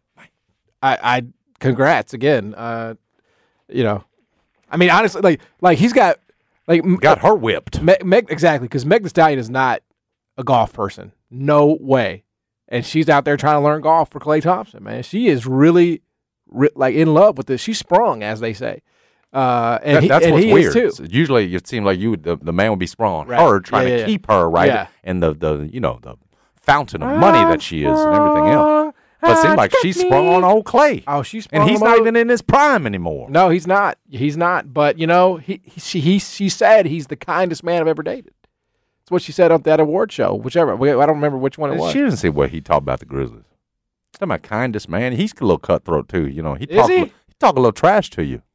[SPEAKER 4] I, I congrats again. Uh, you know, I mean, honestly, like, like he's got, like, m-
[SPEAKER 5] Got her whipped.
[SPEAKER 4] Meg, Meg exactly because Meg the Stallion is not a golf person, no way, and she's out there trying to learn golf for Clay Thompson. Man, she is really, re- like, in love with this. She's sprung, as they say, uh, and
[SPEAKER 5] That-
[SPEAKER 4] he,
[SPEAKER 5] that's
[SPEAKER 4] and
[SPEAKER 5] what's
[SPEAKER 4] he
[SPEAKER 5] weird.
[SPEAKER 4] is too.
[SPEAKER 5] So usually, it seems like you would, the, the man would be sprung on
[SPEAKER 4] Right.
[SPEAKER 5] her, trying
[SPEAKER 4] Yeah,
[SPEAKER 5] to
[SPEAKER 4] yeah,
[SPEAKER 5] keep her right,
[SPEAKER 4] yeah.
[SPEAKER 5] and the the you know the fountain of money that she is and everything else. But it seems like she's sprung on old Clay,
[SPEAKER 4] Oh, she's sprung
[SPEAKER 5] and he's
[SPEAKER 4] him
[SPEAKER 5] not
[SPEAKER 4] over.
[SPEAKER 5] even in his prime anymore.
[SPEAKER 4] No, he's not. He's not. But you know, he he she, he she said he's the kindest man I've ever dated. That's what she said on that award show. Whichever I don't remember which one it was.
[SPEAKER 5] She didn't see what he talked about the Grizzlies. Talking about kindest man. He's a little cutthroat too. You know, he
[SPEAKER 4] Is
[SPEAKER 5] talk
[SPEAKER 4] he?
[SPEAKER 5] he talk a little trash to you.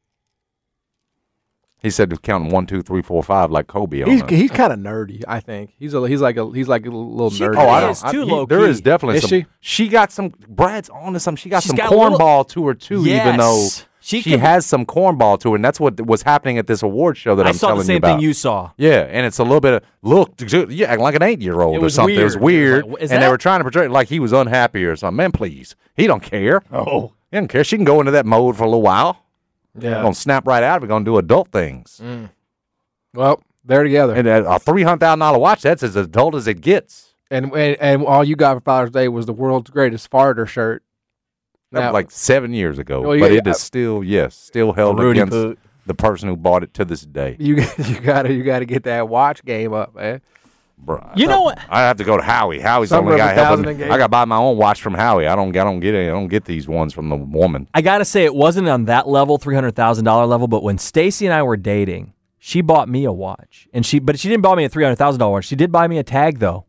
[SPEAKER 5] He said to counting one, two, three, four, five like Kobe. On
[SPEAKER 4] He's
[SPEAKER 5] us.
[SPEAKER 4] he's kind of nerdy. I think he's a he's like a he's like a little
[SPEAKER 6] She
[SPEAKER 4] nerdy.
[SPEAKER 5] Oh, I
[SPEAKER 6] is
[SPEAKER 5] don't. I,
[SPEAKER 6] too
[SPEAKER 5] he-
[SPEAKER 6] low
[SPEAKER 5] there
[SPEAKER 6] key.
[SPEAKER 5] is definitely
[SPEAKER 4] Is
[SPEAKER 5] some.
[SPEAKER 4] she?
[SPEAKER 5] She got some. Brad's on to some. She got
[SPEAKER 6] She's
[SPEAKER 5] some
[SPEAKER 6] got a little-
[SPEAKER 5] cornball to her too. Even though
[SPEAKER 6] Yes.
[SPEAKER 5] She,
[SPEAKER 6] She could-
[SPEAKER 5] has some cornball to her, and that's what was happening at this award show that
[SPEAKER 6] I
[SPEAKER 5] I'm
[SPEAKER 6] saw
[SPEAKER 5] telling
[SPEAKER 6] the same
[SPEAKER 5] you about.
[SPEAKER 6] thing you saw.
[SPEAKER 5] Yeah, and it's a little bit of look, you acting like an eight-year-old
[SPEAKER 6] It
[SPEAKER 5] or
[SPEAKER 6] was
[SPEAKER 5] something. It was
[SPEAKER 6] weird. It was
[SPEAKER 5] weird,
[SPEAKER 6] like, is
[SPEAKER 5] and
[SPEAKER 6] that-
[SPEAKER 5] they were trying to portray it like he was unhappy or something. Man, please, he don't care. Oh, he doesn't care. She can go into that mode for a little while.
[SPEAKER 4] Yeah.
[SPEAKER 5] Gonna snap right out. We're gonna do adult things.
[SPEAKER 4] Well, they're together.
[SPEAKER 5] And a three hundred thousand dollar watch. That's as adult as it gets.
[SPEAKER 4] And, and and all you got for Father's Day was the world's greatest farter shirt.
[SPEAKER 5] That
[SPEAKER 4] Now-
[SPEAKER 5] was like seven years ago,
[SPEAKER 4] Well,
[SPEAKER 5] but
[SPEAKER 4] yeah,
[SPEAKER 5] it is still yes, still held
[SPEAKER 6] Rudy
[SPEAKER 5] against
[SPEAKER 6] Poot.
[SPEAKER 5] the person who bought it to this day.
[SPEAKER 4] You you gotta you gotta get that watch game up, man.
[SPEAKER 5] Bruh,
[SPEAKER 6] You know what?
[SPEAKER 5] I have to go to Howie. Howie's the
[SPEAKER 4] Summer
[SPEAKER 5] only
[SPEAKER 4] of
[SPEAKER 5] guy
[SPEAKER 4] a thousand
[SPEAKER 5] helping. me.
[SPEAKER 4] and
[SPEAKER 5] I got to buy my own watch from Howie. I don't. I don't get it. I don't get these ones from the woman.
[SPEAKER 6] I got to say, it wasn't on that level, three hundred thousand dollars level, but when Stacy and I were dating, she bought me a watch. and she, But she didn't buy me a three hundred thousand dollars watch. She did buy me a tag, though.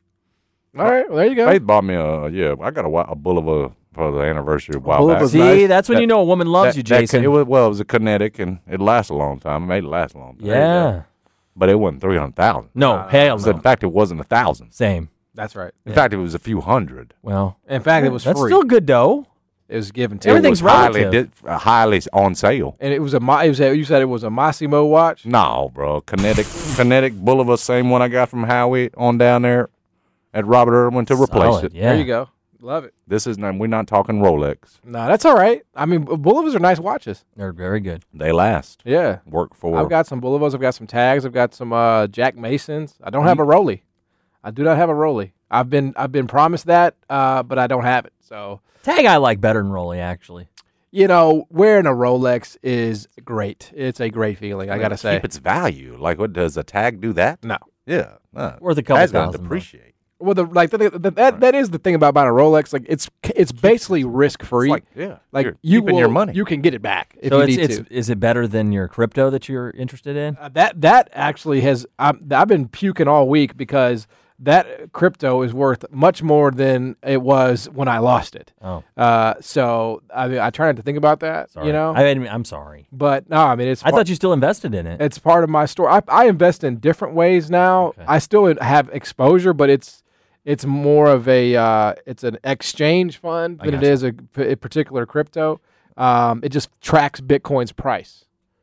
[SPEAKER 4] All right, well, there you go.
[SPEAKER 5] Faith bought me a yeah. I got a, wa- a Bulova for the anniversary a while
[SPEAKER 4] Bulova
[SPEAKER 5] back.
[SPEAKER 4] was
[SPEAKER 6] See,
[SPEAKER 4] nice.
[SPEAKER 6] that's when
[SPEAKER 5] That-
[SPEAKER 6] you know a woman loves
[SPEAKER 5] That-
[SPEAKER 6] you,
[SPEAKER 5] that-
[SPEAKER 6] Jason.
[SPEAKER 5] it was well, it was a kinetic and it lasted a long time. It made it last a long time.
[SPEAKER 6] yeah.
[SPEAKER 5] but it wasn't three hundred thousand.
[SPEAKER 6] No, hell
[SPEAKER 5] So
[SPEAKER 6] no.
[SPEAKER 5] in fact, it wasn't a thousand.
[SPEAKER 6] Same.
[SPEAKER 4] That's right.
[SPEAKER 5] In fact, it was a few hundred.
[SPEAKER 6] Well,
[SPEAKER 4] In fact, it was
[SPEAKER 6] that's
[SPEAKER 4] free.
[SPEAKER 6] still good, dough.
[SPEAKER 4] It was given to
[SPEAKER 6] Everything's
[SPEAKER 5] it was highly,
[SPEAKER 6] relative.
[SPEAKER 5] di- uh, highly on sale.
[SPEAKER 4] and it was a Ma- it was a, you said it was a Massimo watch.
[SPEAKER 5] No, bro. Kinetic, Kinetic Bulova, same one I got from Howie on down there at Robert Irwin to replace
[SPEAKER 6] Solid,
[SPEAKER 5] it.
[SPEAKER 6] yeah.
[SPEAKER 4] There you go. Love it.
[SPEAKER 5] This is not, we're not talking Rolex.
[SPEAKER 4] No, that's all right. I mean, Bullovas are nice watches.
[SPEAKER 6] They're very good.
[SPEAKER 5] They last.
[SPEAKER 4] Yeah.
[SPEAKER 5] Work for.
[SPEAKER 4] I've got some Bullovas. I've got some tags. I've got some uh, Jack Masons. I don't have a Rolly. I do not have a Rolly. I've been I've been promised that, uh, but I don't have it. So
[SPEAKER 6] Tag I like better than Rolly, actually.
[SPEAKER 4] you know, wearing a Rolex is great. It's a great feeling. I gotta say.
[SPEAKER 5] keep its value. Like, what does a tag do that?
[SPEAKER 4] No.
[SPEAKER 5] Yeah, no.
[SPEAKER 6] Worth a couple
[SPEAKER 5] Tag's gonna
[SPEAKER 6] thousand,
[SPEAKER 5] depreciate.
[SPEAKER 4] Well, the like the, the, that that is the thing about buying a Rolex. Like it's it's basically risk free.
[SPEAKER 5] It's like, yeah,
[SPEAKER 4] Like
[SPEAKER 5] you're
[SPEAKER 4] you
[SPEAKER 5] keeping
[SPEAKER 4] will,
[SPEAKER 5] your money.
[SPEAKER 4] you can get it back if
[SPEAKER 6] so
[SPEAKER 4] you
[SPEAKER 6] it's,
[SPEAKER 4] need
[SPEAKER 6] it's
[SPEAKER 4] to.
[SPEAKER 6] is it better than your crypto that you're interested in?
[SPEAKER 4] Uh, that that actually has I'm, I've been puking all week because that crypto is worth much more than it was when I lost it.
[SPEAKER 6] Oh,
[SPEAKER 4] Uh, so I mean, I try not to think about that,
[SPEAKER 6] sorry.
[SPEAKER 4] you know.
[SPEAKER 6] I mean, I'm sorry.
[SPEAKER 4] but no, I mean it's.
[SPEAKER 6] I thought you still invested in it.
[SPEAKER 4] it's part of my story. I, I invest in different ways now.
[SPEAKER 6] Okay.
[SPEAKER 4] I still have exposure, but it's it's more of a uh, it's an exchange fund
[SPEAKER 6] I
[SPEAKER 4] than it
[SPEAKER 6] gotcha.
[SPEAKER 4] is a, p- a particular crypto. Um, it just tracks Bitcoin's price.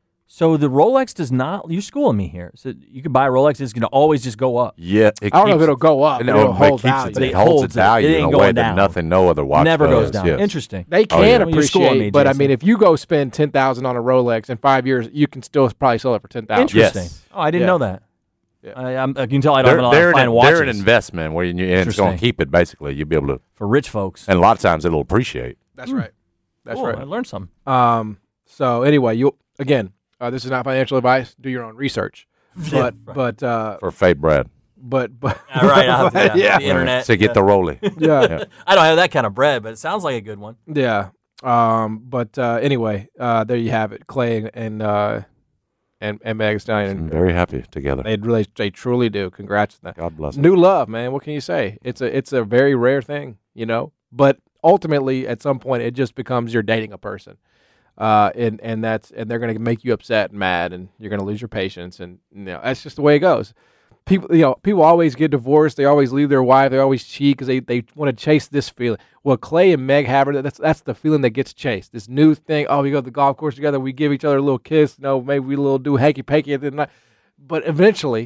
[SPEAKER 6] So the Rolex does not. You're schooling me here. So you can buy a Rolex. It's going to always just go up.
[SPEAKER 5] yeah, it
[SPEAKER 4] I don't know if
[SPEAKER 5] keeps-
[SPEAKER 4] it'll go up, but
[SPEAKER 5] No,
[SPEAKER 4] it'll
[SPEAKER 5] but it
[SPEAKER 4] hold
[SPEAKER 5] keeps
[SPEAKER 4] value.
[SPEAKER 5] It,
[SPEAKER 6] It
[SPEAKER 5] it holds
[SPEAKER 6] holds
[SPEAKER 5] its
[SPEAKER 6] it.
[SPEAKER 5] value
[SPEAKER 6] It
[SPEAKER 5] in
[SPEAKER 6] ain't
[SPEAKER 5] a
[SPEAKER 6] going
[SPEAKER 5] way that
[SPEAKER 6] down.
[SPEAKER 5] nothing, no other watch
[SPEAKER 6] Never
[SPEAKER 5] does.
[SPEAKER 6] goes down.
[SPEAKER 5] yes.
[SPEAKER 6] Interesting.
[SPEAKER 4] They
[SPEAKER 5] Oh,
[SPEAKER 4] can
[SPEAKER 5] yeah.
[SPEAKER 6] Well, you're schooling
[SPEAKER 4] appreciate,
[SPEAKER 6] me,
[SPEAKER 4] but I
[SPEAKER 6] Jason.
[SPEAKER 4] mean, if you go spend ten thousand on a Rolex in five years, you can still probably sell it for ten thousand.
[SPEAKER 5] Yes.
[SPEAKER 6] Interesting. Oh, I didn't
[SPEAKER 4] Yeah.
[SPEAKER 6] know that.
[SPEAKER 4] Yeah.
[SPEAKER 6] I, I'm, I can tell I don't
[SPEAKER 5] They're,
[SPEAKER 6] have a lot
[SPEAKER 5] they're,
[SPEAKER 6] of
[SPEAKER 5] an,
[SPEAKER 6] fine watches
[SPEAKER 5] they're an investment where you, and it's going
[SPEAKER 6] Interesting.
[SPEAKER 5] to keep it. Basically, you'll be able to,
[SPEAKER 6] for rich folks.
[SPEAKER 5] and a lot of times it'll appreciate.
[SPEAKER 4] That's right. That's
[SPEAKER 6] Cool, I
[SPEAKER 4] right.
[SPEAKER 6] learned some.
[SPEAKER 4] Um. So anyway, you again, uh, this is not financial advice. Do your own research. But but uh,
[SPEAKER 5] For Fate Brad.
[SPEAKER 4] but but
[SPEAKER 6] All right, I'll have to, yeah,
[SPEAKER 4] yeah
[SPEAKER 6] the internet.
[SPEAKER 5] To get the Rolly.
[SPEAKER 4] yeah
[SPEAKER 6] I don't have that kind of bread, but it sounds like a good one.
[SPEAKER 4] yeah. Um. But uh, anyway, uh, there you have it, Clay and uh, and and Meg Stallion.
[SPEAKER 5] I'm
[SPEAKER 4] And
[SPEAKER 5] very happy together.
[SPEAKER 4] they really they truly do. Congrats to them.
[SPEAKER 5] God bless them.
[SPEAKER 4] New love, man. What can you say? It's a it's a very rare thing, you know. But ultimately, at some point, it just becomes you're dating a person, uh, and and that's and they're gonna make you upset and mad, and you're gonna lose your patience, and you know that's just the way it goes. People, you know, people always get divorced. They always leave their wife. They always cheat because they, they want to chase this feeling. Well, Clay and Meg have it. That's that's the feeling that gets chased. This new thing. Oh, we go to the golf course together. We give each other a little kiss. You know, maybe we a little do hanky panky at the night. But eventually,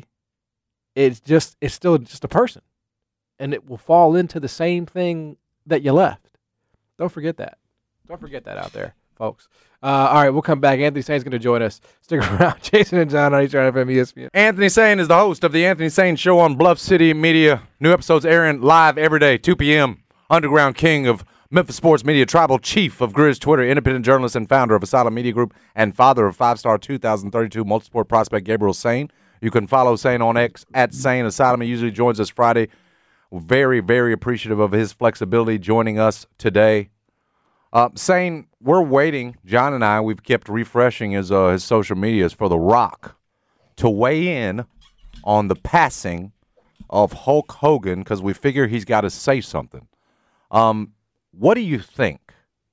[SPEAKER 4] it's just it's still just a person, and it will fall into the same thing that you left. Don't forget that. Don't forget that out there, folks. Uh, all right, we'll come back. Anthony Sain's going to join us. Stick around. Jason and John on H R F M E S P N.
[SPEAKER 5] Anthony Sain is the host of the Anthony Sain Show on Bluff City Media. New episodes airing live every day, two p.m. Underground king of Memphis sports media, tribal chief of Grizz Twitter, independent journalist and founder of Asylum Media Group, and father of five-star two thousand thirty-two multisport prospect Gabriel Sain. You can follow Sain on X at Sain Asylum. He usually joins us Friday. We're very, very appreciative of his flexibility joining us today. Uh, Sain, we're waiting. John and I, we've kept refreshing his uh, his social medias for The Rock to weigh in on the passing of Hulk Hogan because we figure he's got to say something. Um, what do you think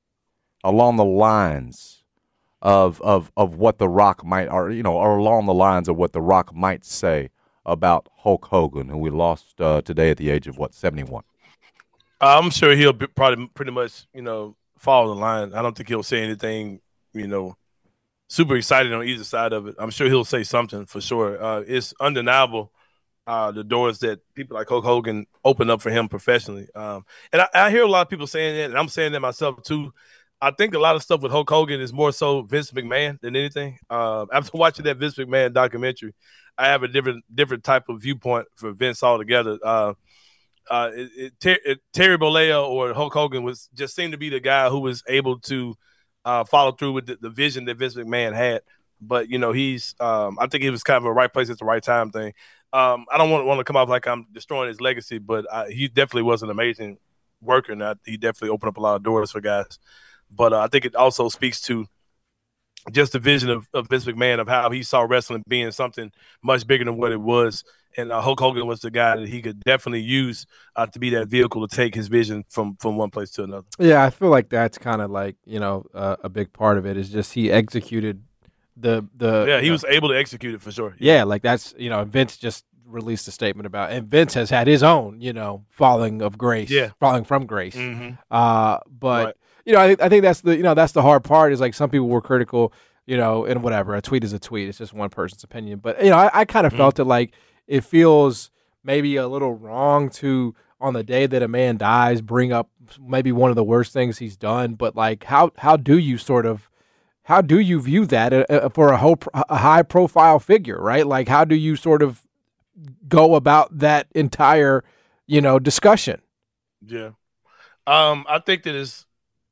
[SPEAKER 5] along the lines of of of what The Rock might, or you know, or along the lines of what The Rock might say about Hulk Hogan, who we lost uh, today at the age of what, seventy-one?
[SPEAKER 7] I'm sure he'll be probably pretty much, you know, follow the line. I don't think he'll say anything you know, super excited on either side of it. I'm sure he'll say something for sure. Uh, it's undeniable uh, the doors that people like Hulk Hogan open up for him professionally. Um, and I, I hear a lot of people saying that, and I'm saying that myself too. I think a lot of stuff with Hulk Hogan is more so Vince McMahon than anything. Uh, after watching that Vince McMahon documentary, I have a different different type of viewpoint for Vince altogether. Uh, uh, it, it, Ter- it, Terry Bollea or Hulk Hogan was just seemed to be the guy who was able to uh, follow through with the, the vision that Vince McMahon had. But you know, he's um, I think he was kind of a right place at the right time thing. Um, I don't want, want to come off like I'm destroying his legacy, but I, he definitely was an amazing worker, and I, he definitely opened up a lot of doors for guys. But uh, I think it also speaks to just the vision of, of Vince McMahon of how he saw wrestling being something much bigger than what it was. And uh, Hulk Hogan was the guy that he could definitely use uh, to be that vehicle to take his vision from, from one place to another.
[SPEAKER 4] Yeah, I feel like that's kind of like, you know, uh, a big part of it is just he executed the the.
[SPEAKER 7] Yeah, he
[SPEAKER 4] uh,
[SPEAKER 7] was able to execute it for sure.
[SPEAKER 4] Yeah, like that's, you know, Vince just released a statement about, and Vince has had his own, you know, falling of grace,
[SPEAKER 7] Yeah.
[SPEAKER 4] falling from grace.
[SPEAKER 7] Mm-hmm.
[SPEAKER 4] Uh, but.
[SPEAKER 7] Right.
[SPEAKER 4] You know, I, I think that's the you know that's the hard part is like some people were critical, you know, and whatever. A tweet is a tweet; it's just one person's opinion. But you know, I, I kind of mm-hmm. felt it like it feels maybe a little wrong to on the day that a man dies bring up maybe one of the worst things he's done. But like, how how do you sort of how do you view that uh, for a whole a high profile figure, right? Like, how do you sort of go about that entire you know discussion?
[SPEAKER 7] Yeah, um, I think that it's.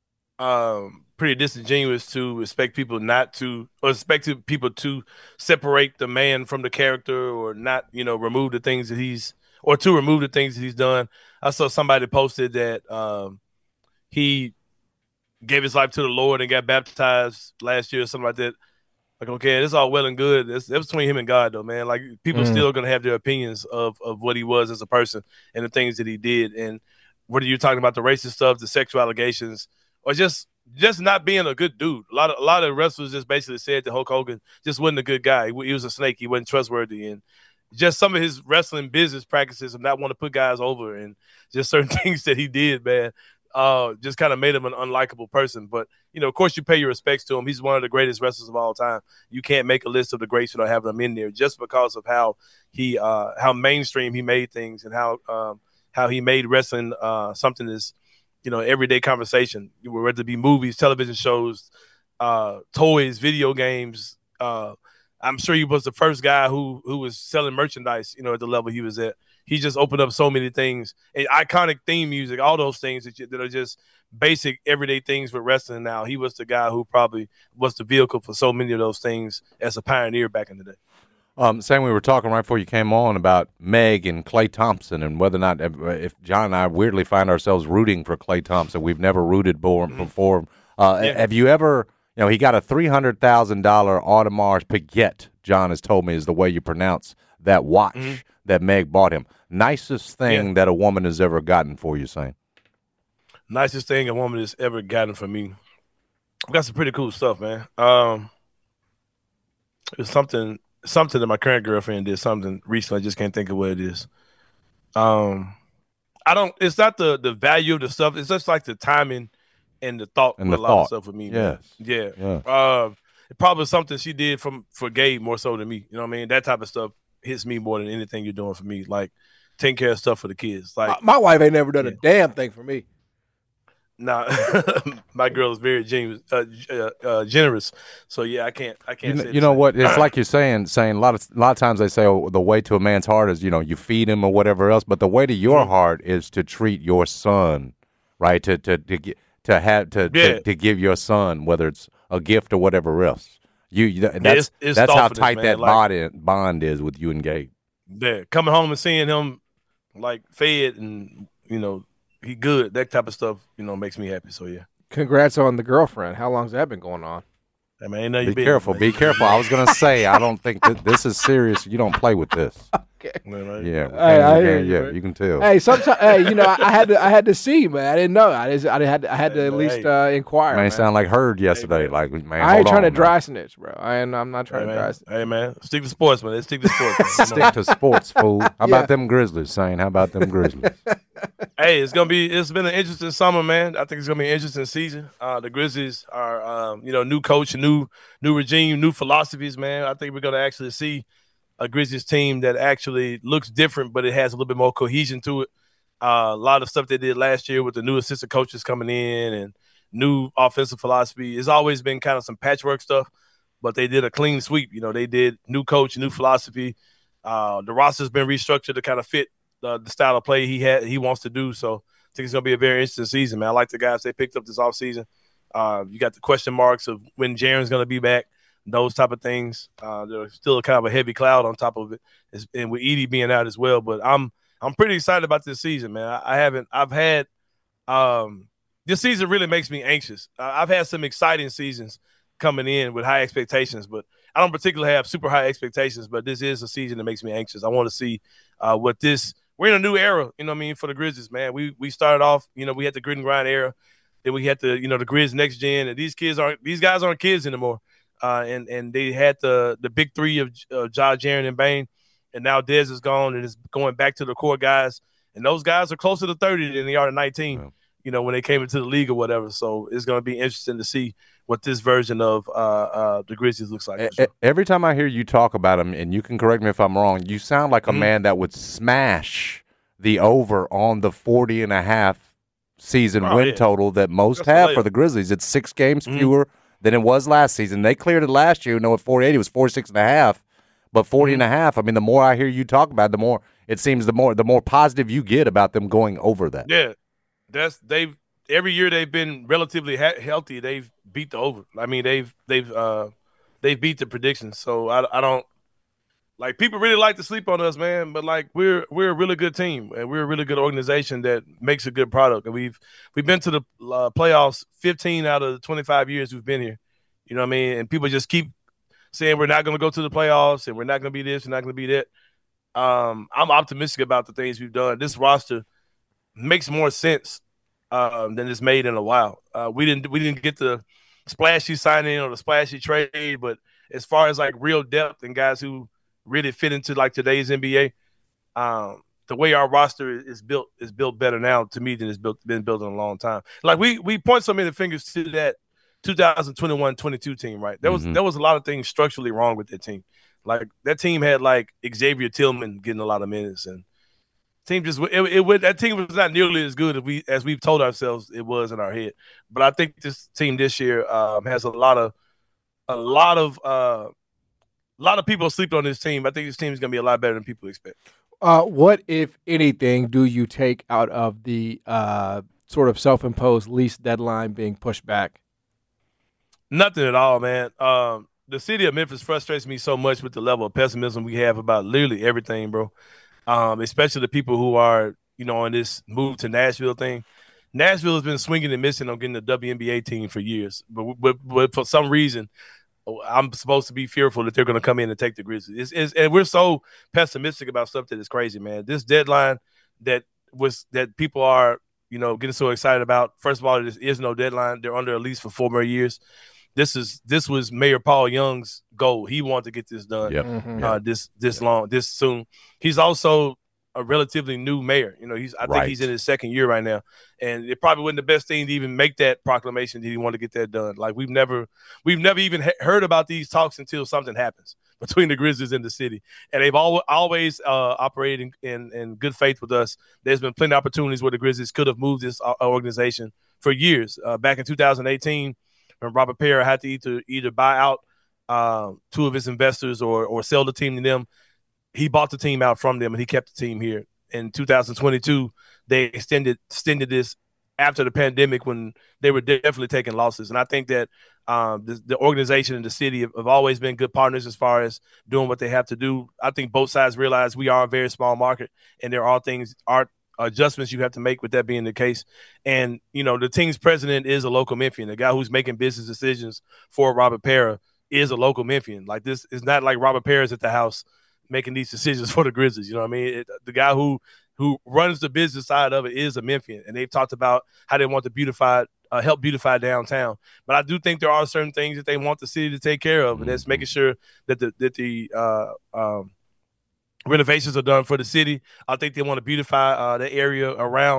[SPEAKER 7] Um, pretty disingenuous to expect people not to, or expect people to separate the man from the character, or not, you know, remove the things that he's, or to remove the things that he's done. I saw somebody posted that um, he gave his life to the Lord and got baptized last year or something like that. Like, okay, that's all well and good. That's, that's between him and God, though, man. Like, people mm. still gonna have their opinions of of what he was as a person and the things that he did. And whether you're talking about the racist stuff, the sexual allegations, or just just not being a good dude. A lot of a lot of wrestlers just basically said that Hulk Hogan just wasn't a good guy. He, he was a snake. He wasn't trustworthy, and just some of his wrestling business practices of not want to put guys over, and just certain things that he did, man, uh, just kind of made him an unlikable person. But you know, of course, you pay your respects to him. He's one of the greatest wrestlers of all time. You can't make a list of the greats without having them in there, just because of how he uh, how mainstream he made things, and how um, how he made wrestling uh, something that's, you know, everyday conversation, whether it be movies, television shows, uh, toys, video games. Uh, I'm sure he was the first guy who who was selling merchandise, you know, at the level he was at. He just opened up so many things, and iconic theme music, all those things that, you, that are just basic everyday things with wrestling now. He was the guy who probably was the vehicle for so many of those things as a pioneer back in the day.
[SPEAKER 5] Um, Sam, we were talking right before you came on about Meg and Klay Thompson, and whether or not, if John and I weirdly find ourselves rooting for Klay Thompson. We've never rooted for him before. Uh, yeah. Have you ever, you know, he got a three hundred thousand dollars Audemars Piguet, John has told me is the way you pronounce that watch mm-hmm. that Meg bought him. Nicest thing yeah. that a woman has ever gotten for you, Sam?
[SPEAKER 7] Nicest thing a woman has ever gotten for me. I've got some pretty cool stuff, man. Um, it's something... Something that my current girlfriend did something recently. I just can't think of what it is. Um, I don't. It's not the the value of the stuff. It's just like the timing and the thought.
[SPEAKER 5] And
[SPEAKER 7] with
[SPEAKER 5] the
[SPEAKER 7] a lot
[SPEAKER 5] thought.
[SPEAKER 7] of stuff with me.
[SPEAKER 5] Yes.
[SPEAKER 7] Yeah.
[SPEAKER 5] Yeah.
[SPEAKER 7] Uh, it probably something she did from for Gabe more so than me. You know what I mean? That type of stuff hits me more than anything you're doing for me. Like taking care of stuff for the kids. Like
[SPEAKER 4] my, my wife ain't never done yeah. a damn thing for me.
[SPEAKER 7] Nah, my girl is very generous, uh, uh, uh, generous. So yeah, I can't, I can't.
[SPEAKER 5] You know,
[SPEAKER 7] say
[SPEAKER 5] you know what? It's like you're saying, saying a lot of, a lot of times they say, oh, the way to a man's heart is, you know, you feed him or whatever else. But the way to your mm-hmm. heart is to treat your son, right? To to to get to have to,
[SPEAKER 7] yeah.
[SPEAKER 5] to to give your son, whether it's a gift or whatever else. You that's
[SPEAKER 7] yeah, it's, it's
[SPEAKER 5] that's how tight
[SPEAKER 7] man.
[SPEAKER 5] that
[SPEAKER 7] like,
[SPEAKER 5] bond bond is with you and Gabe.
[SPEAKER 7] Yeah, coming home and seeing him like fed and you know. He good. That type of stuff, you know, makes me happy. So yeah.
[SPEAKER 4] Congrats on the girlfriend. How long's that been going on?
[SPEAKER 7] I mean, ain't no
[SPEAKER 5] be careful. Man. Be careful. I was gonna say I don't think that this is serious. You don't play with this.
[SPEAKER 4] Okay.
[SPEAKER 5] Yeah.
[SPEAKER 4] Hey, I hear
[SPEAKER 5] yeah.
[SPEAKER 4] You,
[SPEAKER 5] you can tell.
[SPEAKER 4] Hey, sometimes. Hey, you know, I, I had to. I had to see, man. I didn't know. I just. I had. I had to at least uh, inquire.
[SPEAKER 5] Man,
[SPEAKER 4] man.
[SPEAKER 5] sound like Heard yesterday. Hey, like man.
[SPEAKER 4] I ain't trying
[SPEAKER 5] on,
[SPEAKER 4] to dry
[SPEAKER 5] man.
[SPEAKER 4] snitch, bro. I ain't. I'm not trying
[SPEAKER 7] hey,
[SPEAKER 4] to
[SPEAKER 7] man.
[SPEAKER 4] dry snitch.
[SPEAKER 7] Hey man, stick to sports, man. Let's stick to sports.
[SPEAKER 5] Stick to sports, fool. How yeah. about them Grizzlies, saying? How about them Grizzlies?
[SPEAKER 7] Hey, it's gonna be. It's been an interesting summer, man. I think it's gonna be an interesting season. Uh, the Grizzlies are, um, you know, new coach, new new regime, new philosophies, man. I think we're gonna actually see a Grizzlies team that actually looks different, but it has a little bit more cohesion to it. Uh, a lot of stuff they did last year with the new assistant coaches coming in and new offensive philosophy. It's always been kind of some patchwork stuff, but they did a clean sweep. You know, they did new coach, new philosophy. Uh, the roster's been restructured to kind of fit uh, the style of play he had he wants to do. So I think it's going to be a very interesting season, man. I like the guys they picked up this offseason. Uh, you got the question marks of when Jaren's going to be back, those type of things. Uh, there's still kind of a heavy cloud on top of it, and with Edey being out as well. But I'm I'm pretty excited about this season, man. I, I haven't I've had um, this season really makes me anxious. Uh, I've had some exciting seasons coming in with high expectations, but I don't particularly have super high expectations. But this is a season that makes me anxious. I want to see uh, what this. We're in a new era, you know what I mean, for the Grizzlies, man. We we started off, you know, we had the grit and grind era. Then we had the, you know, the Grizz next gen, and these kids aren't these guys aren't kids anymore. Uh, and and they had the the big three of uh, Ja, Jaren, and Bane, and now Dez is gone and it's going back to the core guys. And those guys are closer to thirty than they are to nineteen. Yeah. You know, when they came into the league or whatever. So it's going to be interesting to see what this version of uh, uh, the Grizzlies looks like.
[SPEAKER 5] Sure. Every time I hear you talk about them, and you can correct me if I'm wrong, you sound like a mm-hmm. man that would smash the over on the forty and a half season oh, win yeah. total that most That's have for the Grizzlies. It's six games mm-hmm. fewer than it was last season. They cleared it last year. You know, at forty-eight, it was forty-six and a half. But forty mm-hmm. and a half, I mean, the more I hear you talk about it, the more it seems the more the more positive you get about them going over that.
[SPEAKER 7] Yeah. That's they've every year they've been relatively ha- healthy. They've beat the over. I mean, they've they've uh, they've beat the predictions. So I, I don't like people really like to sleep on us, man. But like we're we're a really good team and we're a really good organization that makes a good product. And we've we've been to the uh, playoffs fifteen out of the twenty-five years we've been here. You know what I mean? And people just keep saying we're not going to go to the playoffs and we're not going to be this, we're not going to be that. Um, I'm optimistic about the things we've done. This roster makes more sense um, than it's made in a while. Uh, we didn't we didn't get the splashy signing or the splashy trade, but as far as like real depth and guys who really fit into like today's N B A, um, the way our roster is built is built better now to me than it's built been built in a long time. Like we we point so many fingers to that two thousand twenty-one twenty-two team, right? There was mm-hmm. there was a lot of things structurally wrong with that team. Like that team had like Xavier Tillman getting a lot of minutes, and team just it, it would that team was not nearly as good as we as we've told ourselves it was in our head. But I think this team this year um, has a lot of a lot of uh, a lot of people sleep on this team. I think this team is going to be a lot better than people expect.
[SPEAKER 4] Uh, what, if anything, do you take out of the uh, sort of self-imposed lease deadline being pushed back?
[SPEAKER 7] Nothing at all, man. Um, the city of Memphis frustrates me so much with the level of pessimism we have about literally everything, bro. Um, especially the people who are, you know, on this move to Nashville thing. Nashville has been swinging and missing on getting the W N B A team for years, but, but, but for some reason, I'm supposed to be fearful that they're going to come in and take the Grizzlies. It's, it's, and we're so pessimistic about stuff that is crazy, man. This deadline that was that people are, you know, getting so excited about. First of all, there is no deadline. They're under a lease for four more years. This is this was Mayor Paul Young's goal. He wanted to get this done
[SPEAKER 5] yep.
[SPEAKER 7] mm-hmm. uh, this this yep. long, this soon. He's also a relatively new mayor. You know, he's I right. think he's in his second year right now, and it probably wasn't the best thing to even make that proclamation that he wanted to get that done. Like we've never we've never even he- heard about these talks until something happens between the Grizzlies and the city, and they've al- always uh, operated in, in, in good faith with us. There's been plenty of opportunities where the Grizzlies could have moved this uh, organization for years. Uh, back in two thousand eighteen. When Robert Parra had to either either buy out uh, two of his investors or or sell the team to them, he bought the team out from them and he kept the team here. In two thousand twenty-two, they extended extended this after the pandemic when they were definitely taking losses. And I think that um, the, the organization and the city have, have always been good partners as far as doing what they have to do. I think both sides realize we are a very small market and there are things are adjustments you have to make with that being the case. And, you know, the team's president is a local Memphian. The guy who's making business decisions for Robert Parra is a local Memphian. Like this is not like Robert Parra's at the house making these decisions for the Grizzlies. You know what I mean? It, the guy who who runs the business side of it is a Memphian. And they've talked about how they want to beautify, uh, help beautify downtown. But I do think there are certain things that they want the city to take care of. And that's making sure that the, that the, uh, um, renovations are done for the city. I think they want to beautify uh, the area around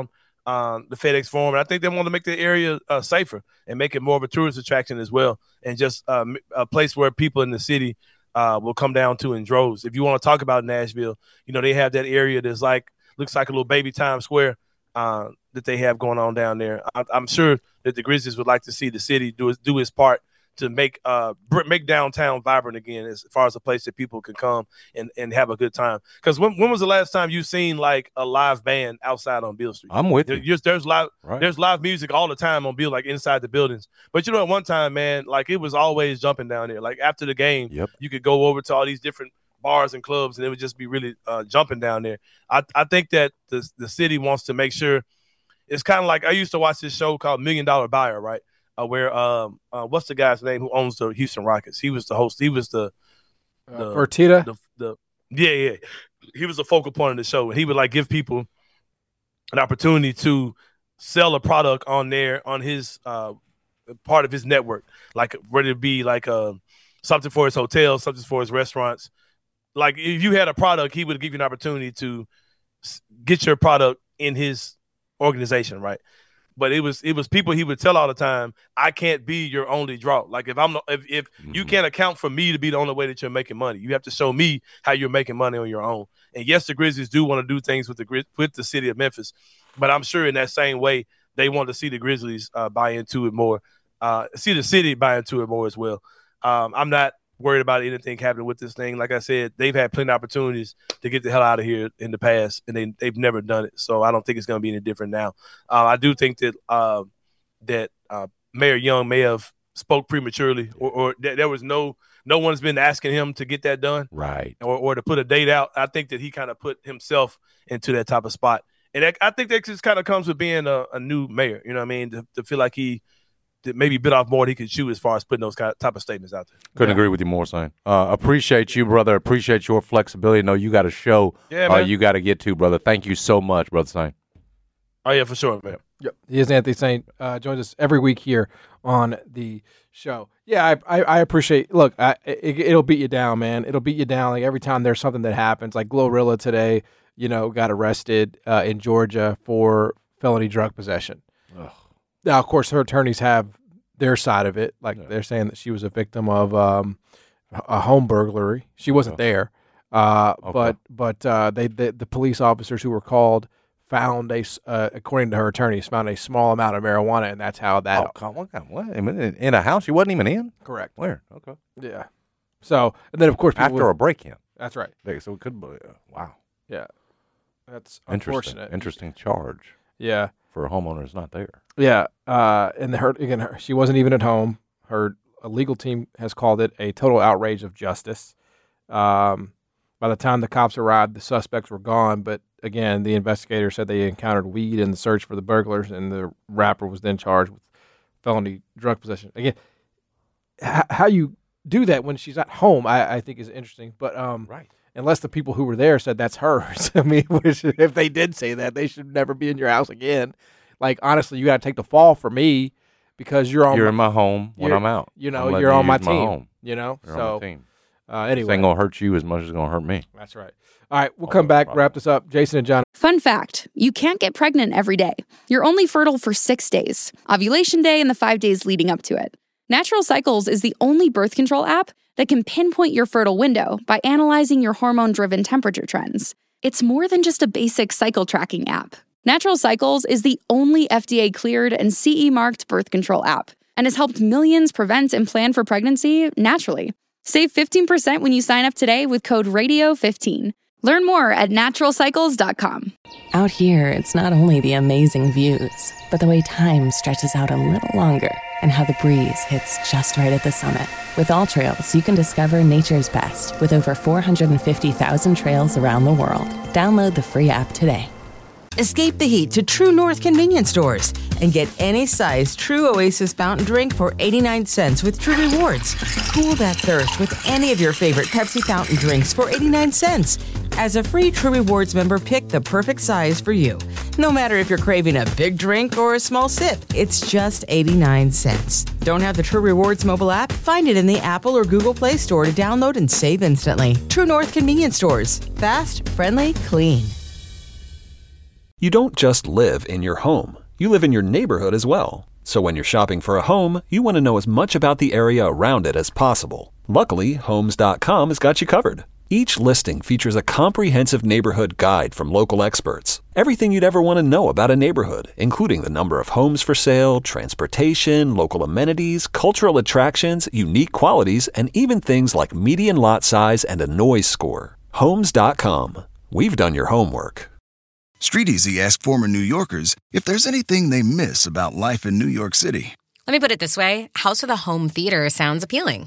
[SPEAKER 7] um, the FedEx Forum. And I think they want to make the area uh, safer and make it more of a tourist attraction as well, and just uh, a place where people in the city uh, will come down to in droves. If you want to talk about Nashville, you know, they have that area that's like looks like a little baby Times Square uh, that they have going on down there. I, I'm sure that the Grizzlies would like to see the city do do its part to make uh make downtown vibrant again, as far as a place that people can come and, and have a good time. Because when when was the last time you seen like a live band outside on Beale Street?
[SPEAKER 5] I'm with
[SPEAKER 7] there,
[SPEAKER 5] you.
[SPEAKER 7] There's live
[SPEAKER 5] Right.
[SPEAKER 7] there's live music all the time on Beale, like inside the buildings. But you know, at one time, man, like it was always jumping down there. Like after the game,
[SPEAKER 5] Yep.
[SPEAKER 7] you could go over to all these different bars and clubs, and it would just be really uh, jumping down there. I I think that the the city wants to make sure. It's kind of like I used to watch this show called Million Dollar Buyer, right? Uh, where um uh, what's the guy's name who owns the Houston Rockets? He was the host. He was the, the
[SPEAKER 4] Uh, Fertitta?
[SPEAKER 7] The, the yeah yeah. He was the focal point of the show, and he would like give people an opportunity to sell a product on there on his uh part of his network, like whether it be like uh something for his hotel, something for his restaurants. Like if you had a product, he would give you an opportunity to get your product in his organization, right? But it was it was people he would tell all the time, I can't be your only draw. Like if I'm if if mm-hmm. you can't account for me to be the only way that you're making money, you have to show me how you're making money on your own. And yes, the Grizzlies do want to do things with the with the city of Memphis, but I'm sure in that same way they want to see the Grizzlies uh, buy into it more, uh, see the city buy into it more as well. Um, I'm not worried about anything happening with this thing. Like I said, they've had plenty of opportunities to get the hell out of here in the past, and they, they've never done it. So I don't think it's going to be any different now. Uh, I do think that uh, that uh, Mayor Young may have spoke prematurely, or, or th- there was no no one's been asking him to get that done,
[SPEAKER 5] right,
[SPEAKER 7] or, or to put a date out. I think that he kind of put himself into that type of spot, and that, I think that just kind of comes with being a, a new mayor. You know what I mean? To, to feel like he maybe bit off more than he could chew as far as putting those kind of type of statements out there.
[SPEAKER 5] Couldn't yeah. agree with you more, son. Uh, appreciate you, brother. Appreciate your flexibility. Know you got a show
[SPEAKER 7] yeah,
[SPEAKER 5] uh, you got to get to, brother. Thank you so much, brother Saint.
[SPEAKER 7] Oh, yeah, for sure, man.
[SPEAKER 4] Yep. He is Anthony Saint. Uh, joins us every week here on the show. Yeah, I I, I appreciate – look, I, it, it'll beat you down, man. It'll beat you down. Like every time there's something that happens, like Glorilla today, you know, got arrested uh, in Georgia for felony drug possession. Ugh. Now, of course, her attorneys have their side of it. Like yeah. they're saying that she was a victim of um, a home burglary. She wasn't okay. there, uh, okay. but but uh, they, they the police officers who were called found a uh, according to her attorneys found a small amount of marijuana, and that's how that.
[SPEAKER 5] Oh, come on, come on. In a house she wasn't even in.
[SPEAKER 4] Correct.
[SPEAKER 5] Where? Okay.
[SPEAKER 4] Yeah. So and then of course
[SPEAKER 5] after
[SPEAKER 4] would,
[SPEAKER 5] a break-in.
[SPEAKER 4] That's right.
[SPEAKER 5] So it could be. Uh, wow.
[SPEAKER 4] Yeah. That's
[SPEAKER 5] interesting.
[SPEAKER 4] Unfortunate.
[SPEAKER 5] Interesting charge.
[SPEAKER 4] Yeah.
[SPEAKER 5] For a homeowner who's not there.
[SPEAKER 4] Yeah, uh, and her again, her, she wasn't even at home. Her a legal team has called it a total outrage of justice. Um, by the time the cops arrived, the suspects were gone. But again, the investigator said they encountered weed in the search for the burglars, and the rapper was then charged with felony drug possession. Again, h- how you do that when she's at home, I, I think is interesting. But um,
[SPEAKER 5] right.
[SPEAKER 4] Unless the people who were there said that's hers. I mean, which, if they did say that, they should never be in your house again. Like, honestly, you got to take the fall for me because you're on.
[SPEAKER 5] You're
[SPEAKER 4] my,
[SPEAKER 5] in my home when I'm out.
[SPEAKER 4] You know, you're
[SPEAKER 5] you
[SPEAKER 4] on my
[SPEAKER 5] my
[SPEAKER 4] team.
[SPEAKER 5] Home.
[SPEAKER 4] You know,
[SPEAKER 5] you're
[SPEAKER 4] so
[SPEAKER 5] on my team.
[SPEAKER 4] Uh, anyway,
[SPEAKER 5] this ain't gonna hurt you as much as it's gonna hurt me.
[SPEAKER 4] That's right. All right, we'll come back, wrap this up. Jason and John.
[SPEAKER 1] Fun fact, you can't get pregnant every day. You're only fertile for six days, ovulation day and the five days leading up to it. Natural Cycles is the only birth control app that can pinpoint your fertile window by analyzing your hormone-driven temperature trends. It's more than just a basic cycle tracking app. Natural Cycles is the only F D A-cleared and C E-marked birth control app and has helped millions prevent and plan for pregnancy naturally. Save fifteen percent when you sign up today with code radio fifteen. Learn more at natural cycles dot com.
[SPEAKER 2] Out here, it's not only the amazing views, but the way time stretches out a little longer and how the breeze hits just right at the summit. With AllTrails, you can discover nature's best with over four hundred fifty thousand trails around the world. Download the free app today.
[SPEAKER 3] Escape the heat to True North convenience stores and get any size True Oasis fountain drink for eighty-nine cents with True Rewards. Cool that thirst with any of your favorite Pepsi fountain drinks for eighty-nine cents. As a free True Rewards member, pick the perfect size for you. No matter if you're craving a big drink or a small sip, it's just eighty-nine cents. Don't have the True Rewards mobile app? Find it in the Apple or Google Play Store to download and save instantly. True North convenience stores. Fast, friendly, clean.
[SPEAKER 8] You don't just live in your home. You live in your neighborhood as well. So when you're shopping for a home, you want to know as much about the area around it as possible. Luckily, Homes dot com has got you covered. Each listing features a comprehensive neighborhood guide from local experts. Everything you'd ever want to know about a neighborhood, including the number of homes for sale, transportation, local amenities, cultural attractions, unique qualities, and even things like median lot size and a noise score. Homes dot com. We've done your homework.
[SPEAKER 9] StreetEasy asked former New Yorkers if there's anything they miss about life in New York City.
[SPEAKER 10] Let me put it this way. House with a home theater sounds appealing.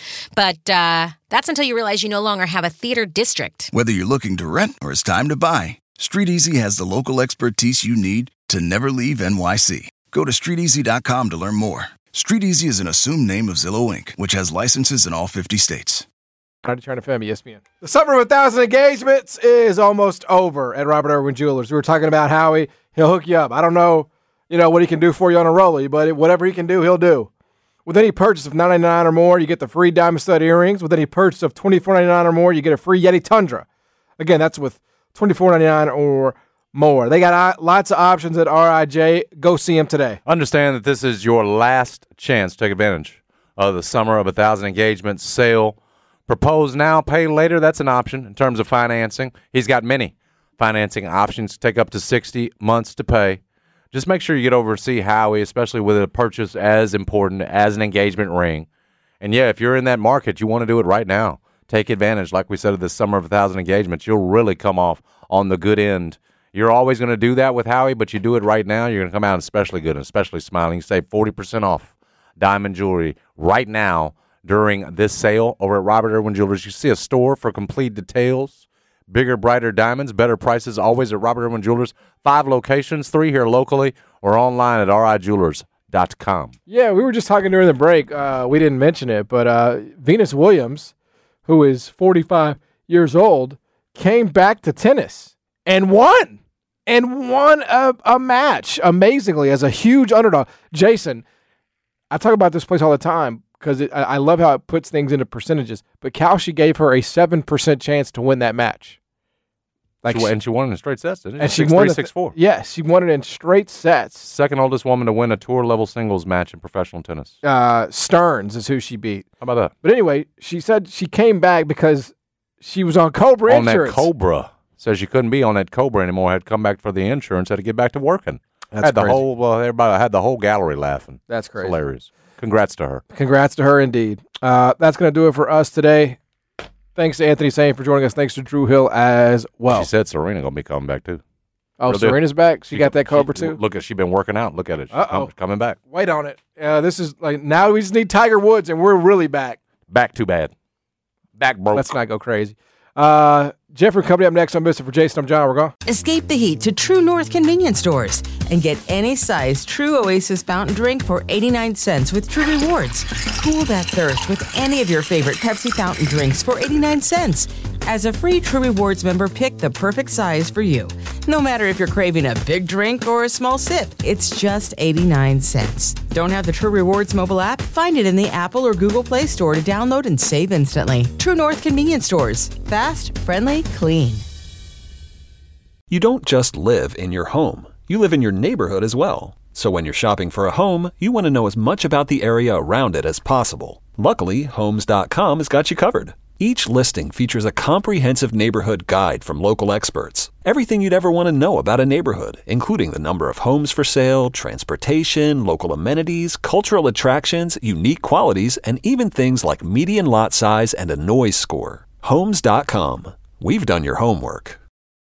[SPEAKER 10] But uh, that's until you realize you no longer have a theater district.
[SPEAKER 9] Whether you're looking to rent or it's time to buy, StreetEasy has the local expertise you need to never leave N Y C. Go to street easy dot com to learn more. StreetEasy is an assumed name of Zillow Incorporated, which has licenses in all fifty states.
[SPEAKER 4] I'm trying to film E S P N. The summer of a thousand engagements is almost over at Robert Irwin Jewelers. We were talking about Howie. He'll hook you up. I don't know, you know, what he can do for you on a rollie, but whatever he can do, he'll do. With any purchase of nine ninety-nine or more, you get the free diamond stud earrings. With any purchase of twenty-four ninety-nine or more, you get a free Yeti Tundra. Again, that's with twenty-four ninety-nine or more. They got lots of options at R I J. Go see them today.
[SPEAKER 5] Understand that this is your last chance to take advantage of the summer of a thousand engagements sale. Propose now, pay later. That's an option in terms of financing. He's got many financing options. Take up to sixty months to pay. Just make sure you get over to see Howie, especially with a purchase as important as an engagement ring. And, yeah, if you're in that market, you want to do it right now. Take advantage, like we said, of this summer of a thousand engagements. You'll really come off on the good end. You're always going to do that with Howie, but you do it right now, you're going to come out especially good and especially smiling. You save forty percent off diamond jewelry right now during this sale over at Robert Irwin Jewelers. You see a store for complete details. Bigger, brighter diamonds, better prices, always at Robert Irwin Jewelers. Five locations, three here locally, or online at r i jewelers dot com.
[SPEAKER 4] Yeah, we were just talking during the break. Uh, we didn't mention it, but uh, Venus Williams, who is forty-five years old, came back to tennis and won. And won a, a match, amazingly, as a huge underdog. Jason, I talk about this place all the time, because I, I love how it puts things into percentages. But Kalshi gave her a seven percent chance to win that match.
[SPEAKER 5] Like she, she, and she won it in straight sets, didn't she?
[SPEAKER 4] And
[SPEAKER 5] six,
[SPEAKER 4] she won
[SPEAKER 5] three,
[SPEAKER 4] it.
[SPEAKER 5] six, four.
[SPEAKER 4] Yes, she won it in straight sets.
[SPEAKER 5] Second oldest woman to win a tour-level singles match in professional tennis.
[SPEAKER 4] Uh, Stearns is who she beat.
[SPEAKER 5] How about that?
[SPEAKER 4] But anyway, she said she came back because she was on Cobra
[SPEAKER 5] on
[SPEAKER 4] insurance.
[SPEAKER 5] On that Cobra. Says she couldn't be on that Cobra anymore. Had to come back for the insurance. Had to get back to working.
[SPEAKER 4] That's
[SPEAKER 5] had the
[SPEAKER 4] crazy.
[SPEAKER 5] whole uh, everybody had the whole gallery laughing.
[SPEAKER 4] That's crazy.
[SPEAKER 5] It's hilarious. Congrats to her.
[SPEAKER 4] Congrats to her, indeed. Uh, that's going to do it for us today. Thanks to Anthony Sain for joining us. Thanks to Drew Hill as well.
[SPEAKER 5] She said Serena going to be coming back, too.
[SPEAKER 4] Oh,
[SPEAKER 5] Real
[SPEAKER 4] Serena's
[SPEAKER 5] deal.
[SPEAKER 4] back? She,
[SPEAKER 5] she
[SPEAKER 4] got that Cobra,
[SPEAKER 5] she,
[SPEAKER 4] too?
[SPEAKER 5] Look, at she's been working out. Look at it. She's
[SPEAKER 4] Uh-oh.
[SPEAKER 5] com- coming back.
[SPEAKER 4] Wait on it. Uh, this is like, now we just need Tiger Woods, and we're really back.
[SPEAKER 5] Back too bad. Back broke.
[SPEAKER 4] Let's not go crazy. Uh, Jeffrey coming up next on Mister For Jason, I'm John. We're gone.
[SPEAKER 3] Escape the heat to True North convenience stores and get any size True Oasis fountain drink for eighty-nine cents with True Rewards. Cool that thirst with any of your favorite Pepsi fountain drinks for eighty-nine cents. As a free True Rewards member, pick the perfect size for you. No matter if you're craving a big drink or a small sip, it's just eighty-nine cents. Don't have the True Rewards mobile app? Find it in the Apple or Google Play Store to download and save instantly. True North convenience stores. Fast, friendly, clean.
[SPEAKER 8] You don't just live in your home. You live in your neighborhood as well. So when you're shopping for a home, you want to know as much about the area around it as possible. Luckily, Homes dot com has got you covered. Each listing features a comprehensive neighborhood guide from local experts. Everything you'd ever want to know about a neighborhood, including the number of homes for sale, transportation, local amenities, cultural attractions, unique qualities, and even things like median lot size and a noise score. Homes dot com. We've done your homework.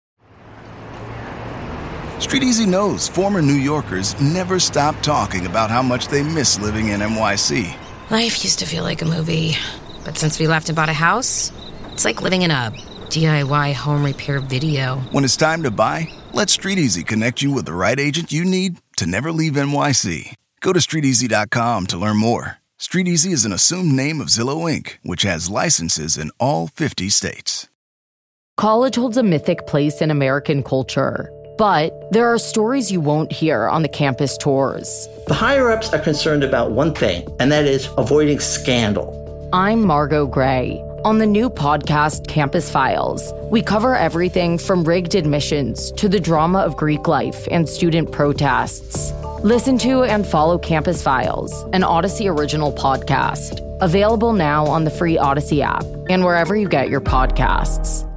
[SPEAKER 9] StreetEasy knows former New Yorkers never stop talking about how much they miss living in N Y C.
[SPEAKER 10] Life used to feel like a movie, but since we left and bought a house, it's like living in a D I Y home repair video.
[SPEAKER 9] When it's time to buy, let StreetEasy connect you with the right agent you need to never leave N Y C. Go to street easy dot com to learn more. StreetEasy is an assumed name of Zillow Incorporated, which has licenses in all fifty states.
[SPEAKER 11] College holds a mythic place in American culture, but there are stories you won't hear on the campus tours.
[SPEAKER 12] The higher-ups are concerned about one thing, and that is avoiding scandal.
[SPEAKER 11] I'm Margot Gray. On the new podcast, Campus Files, we cover everything from rigged admissions to the drama of Greek life and student protests. Listen to and follow Campus Files, an Odyssey original podcast. Available now on the free Odyssey app and wherever you get your podcasts.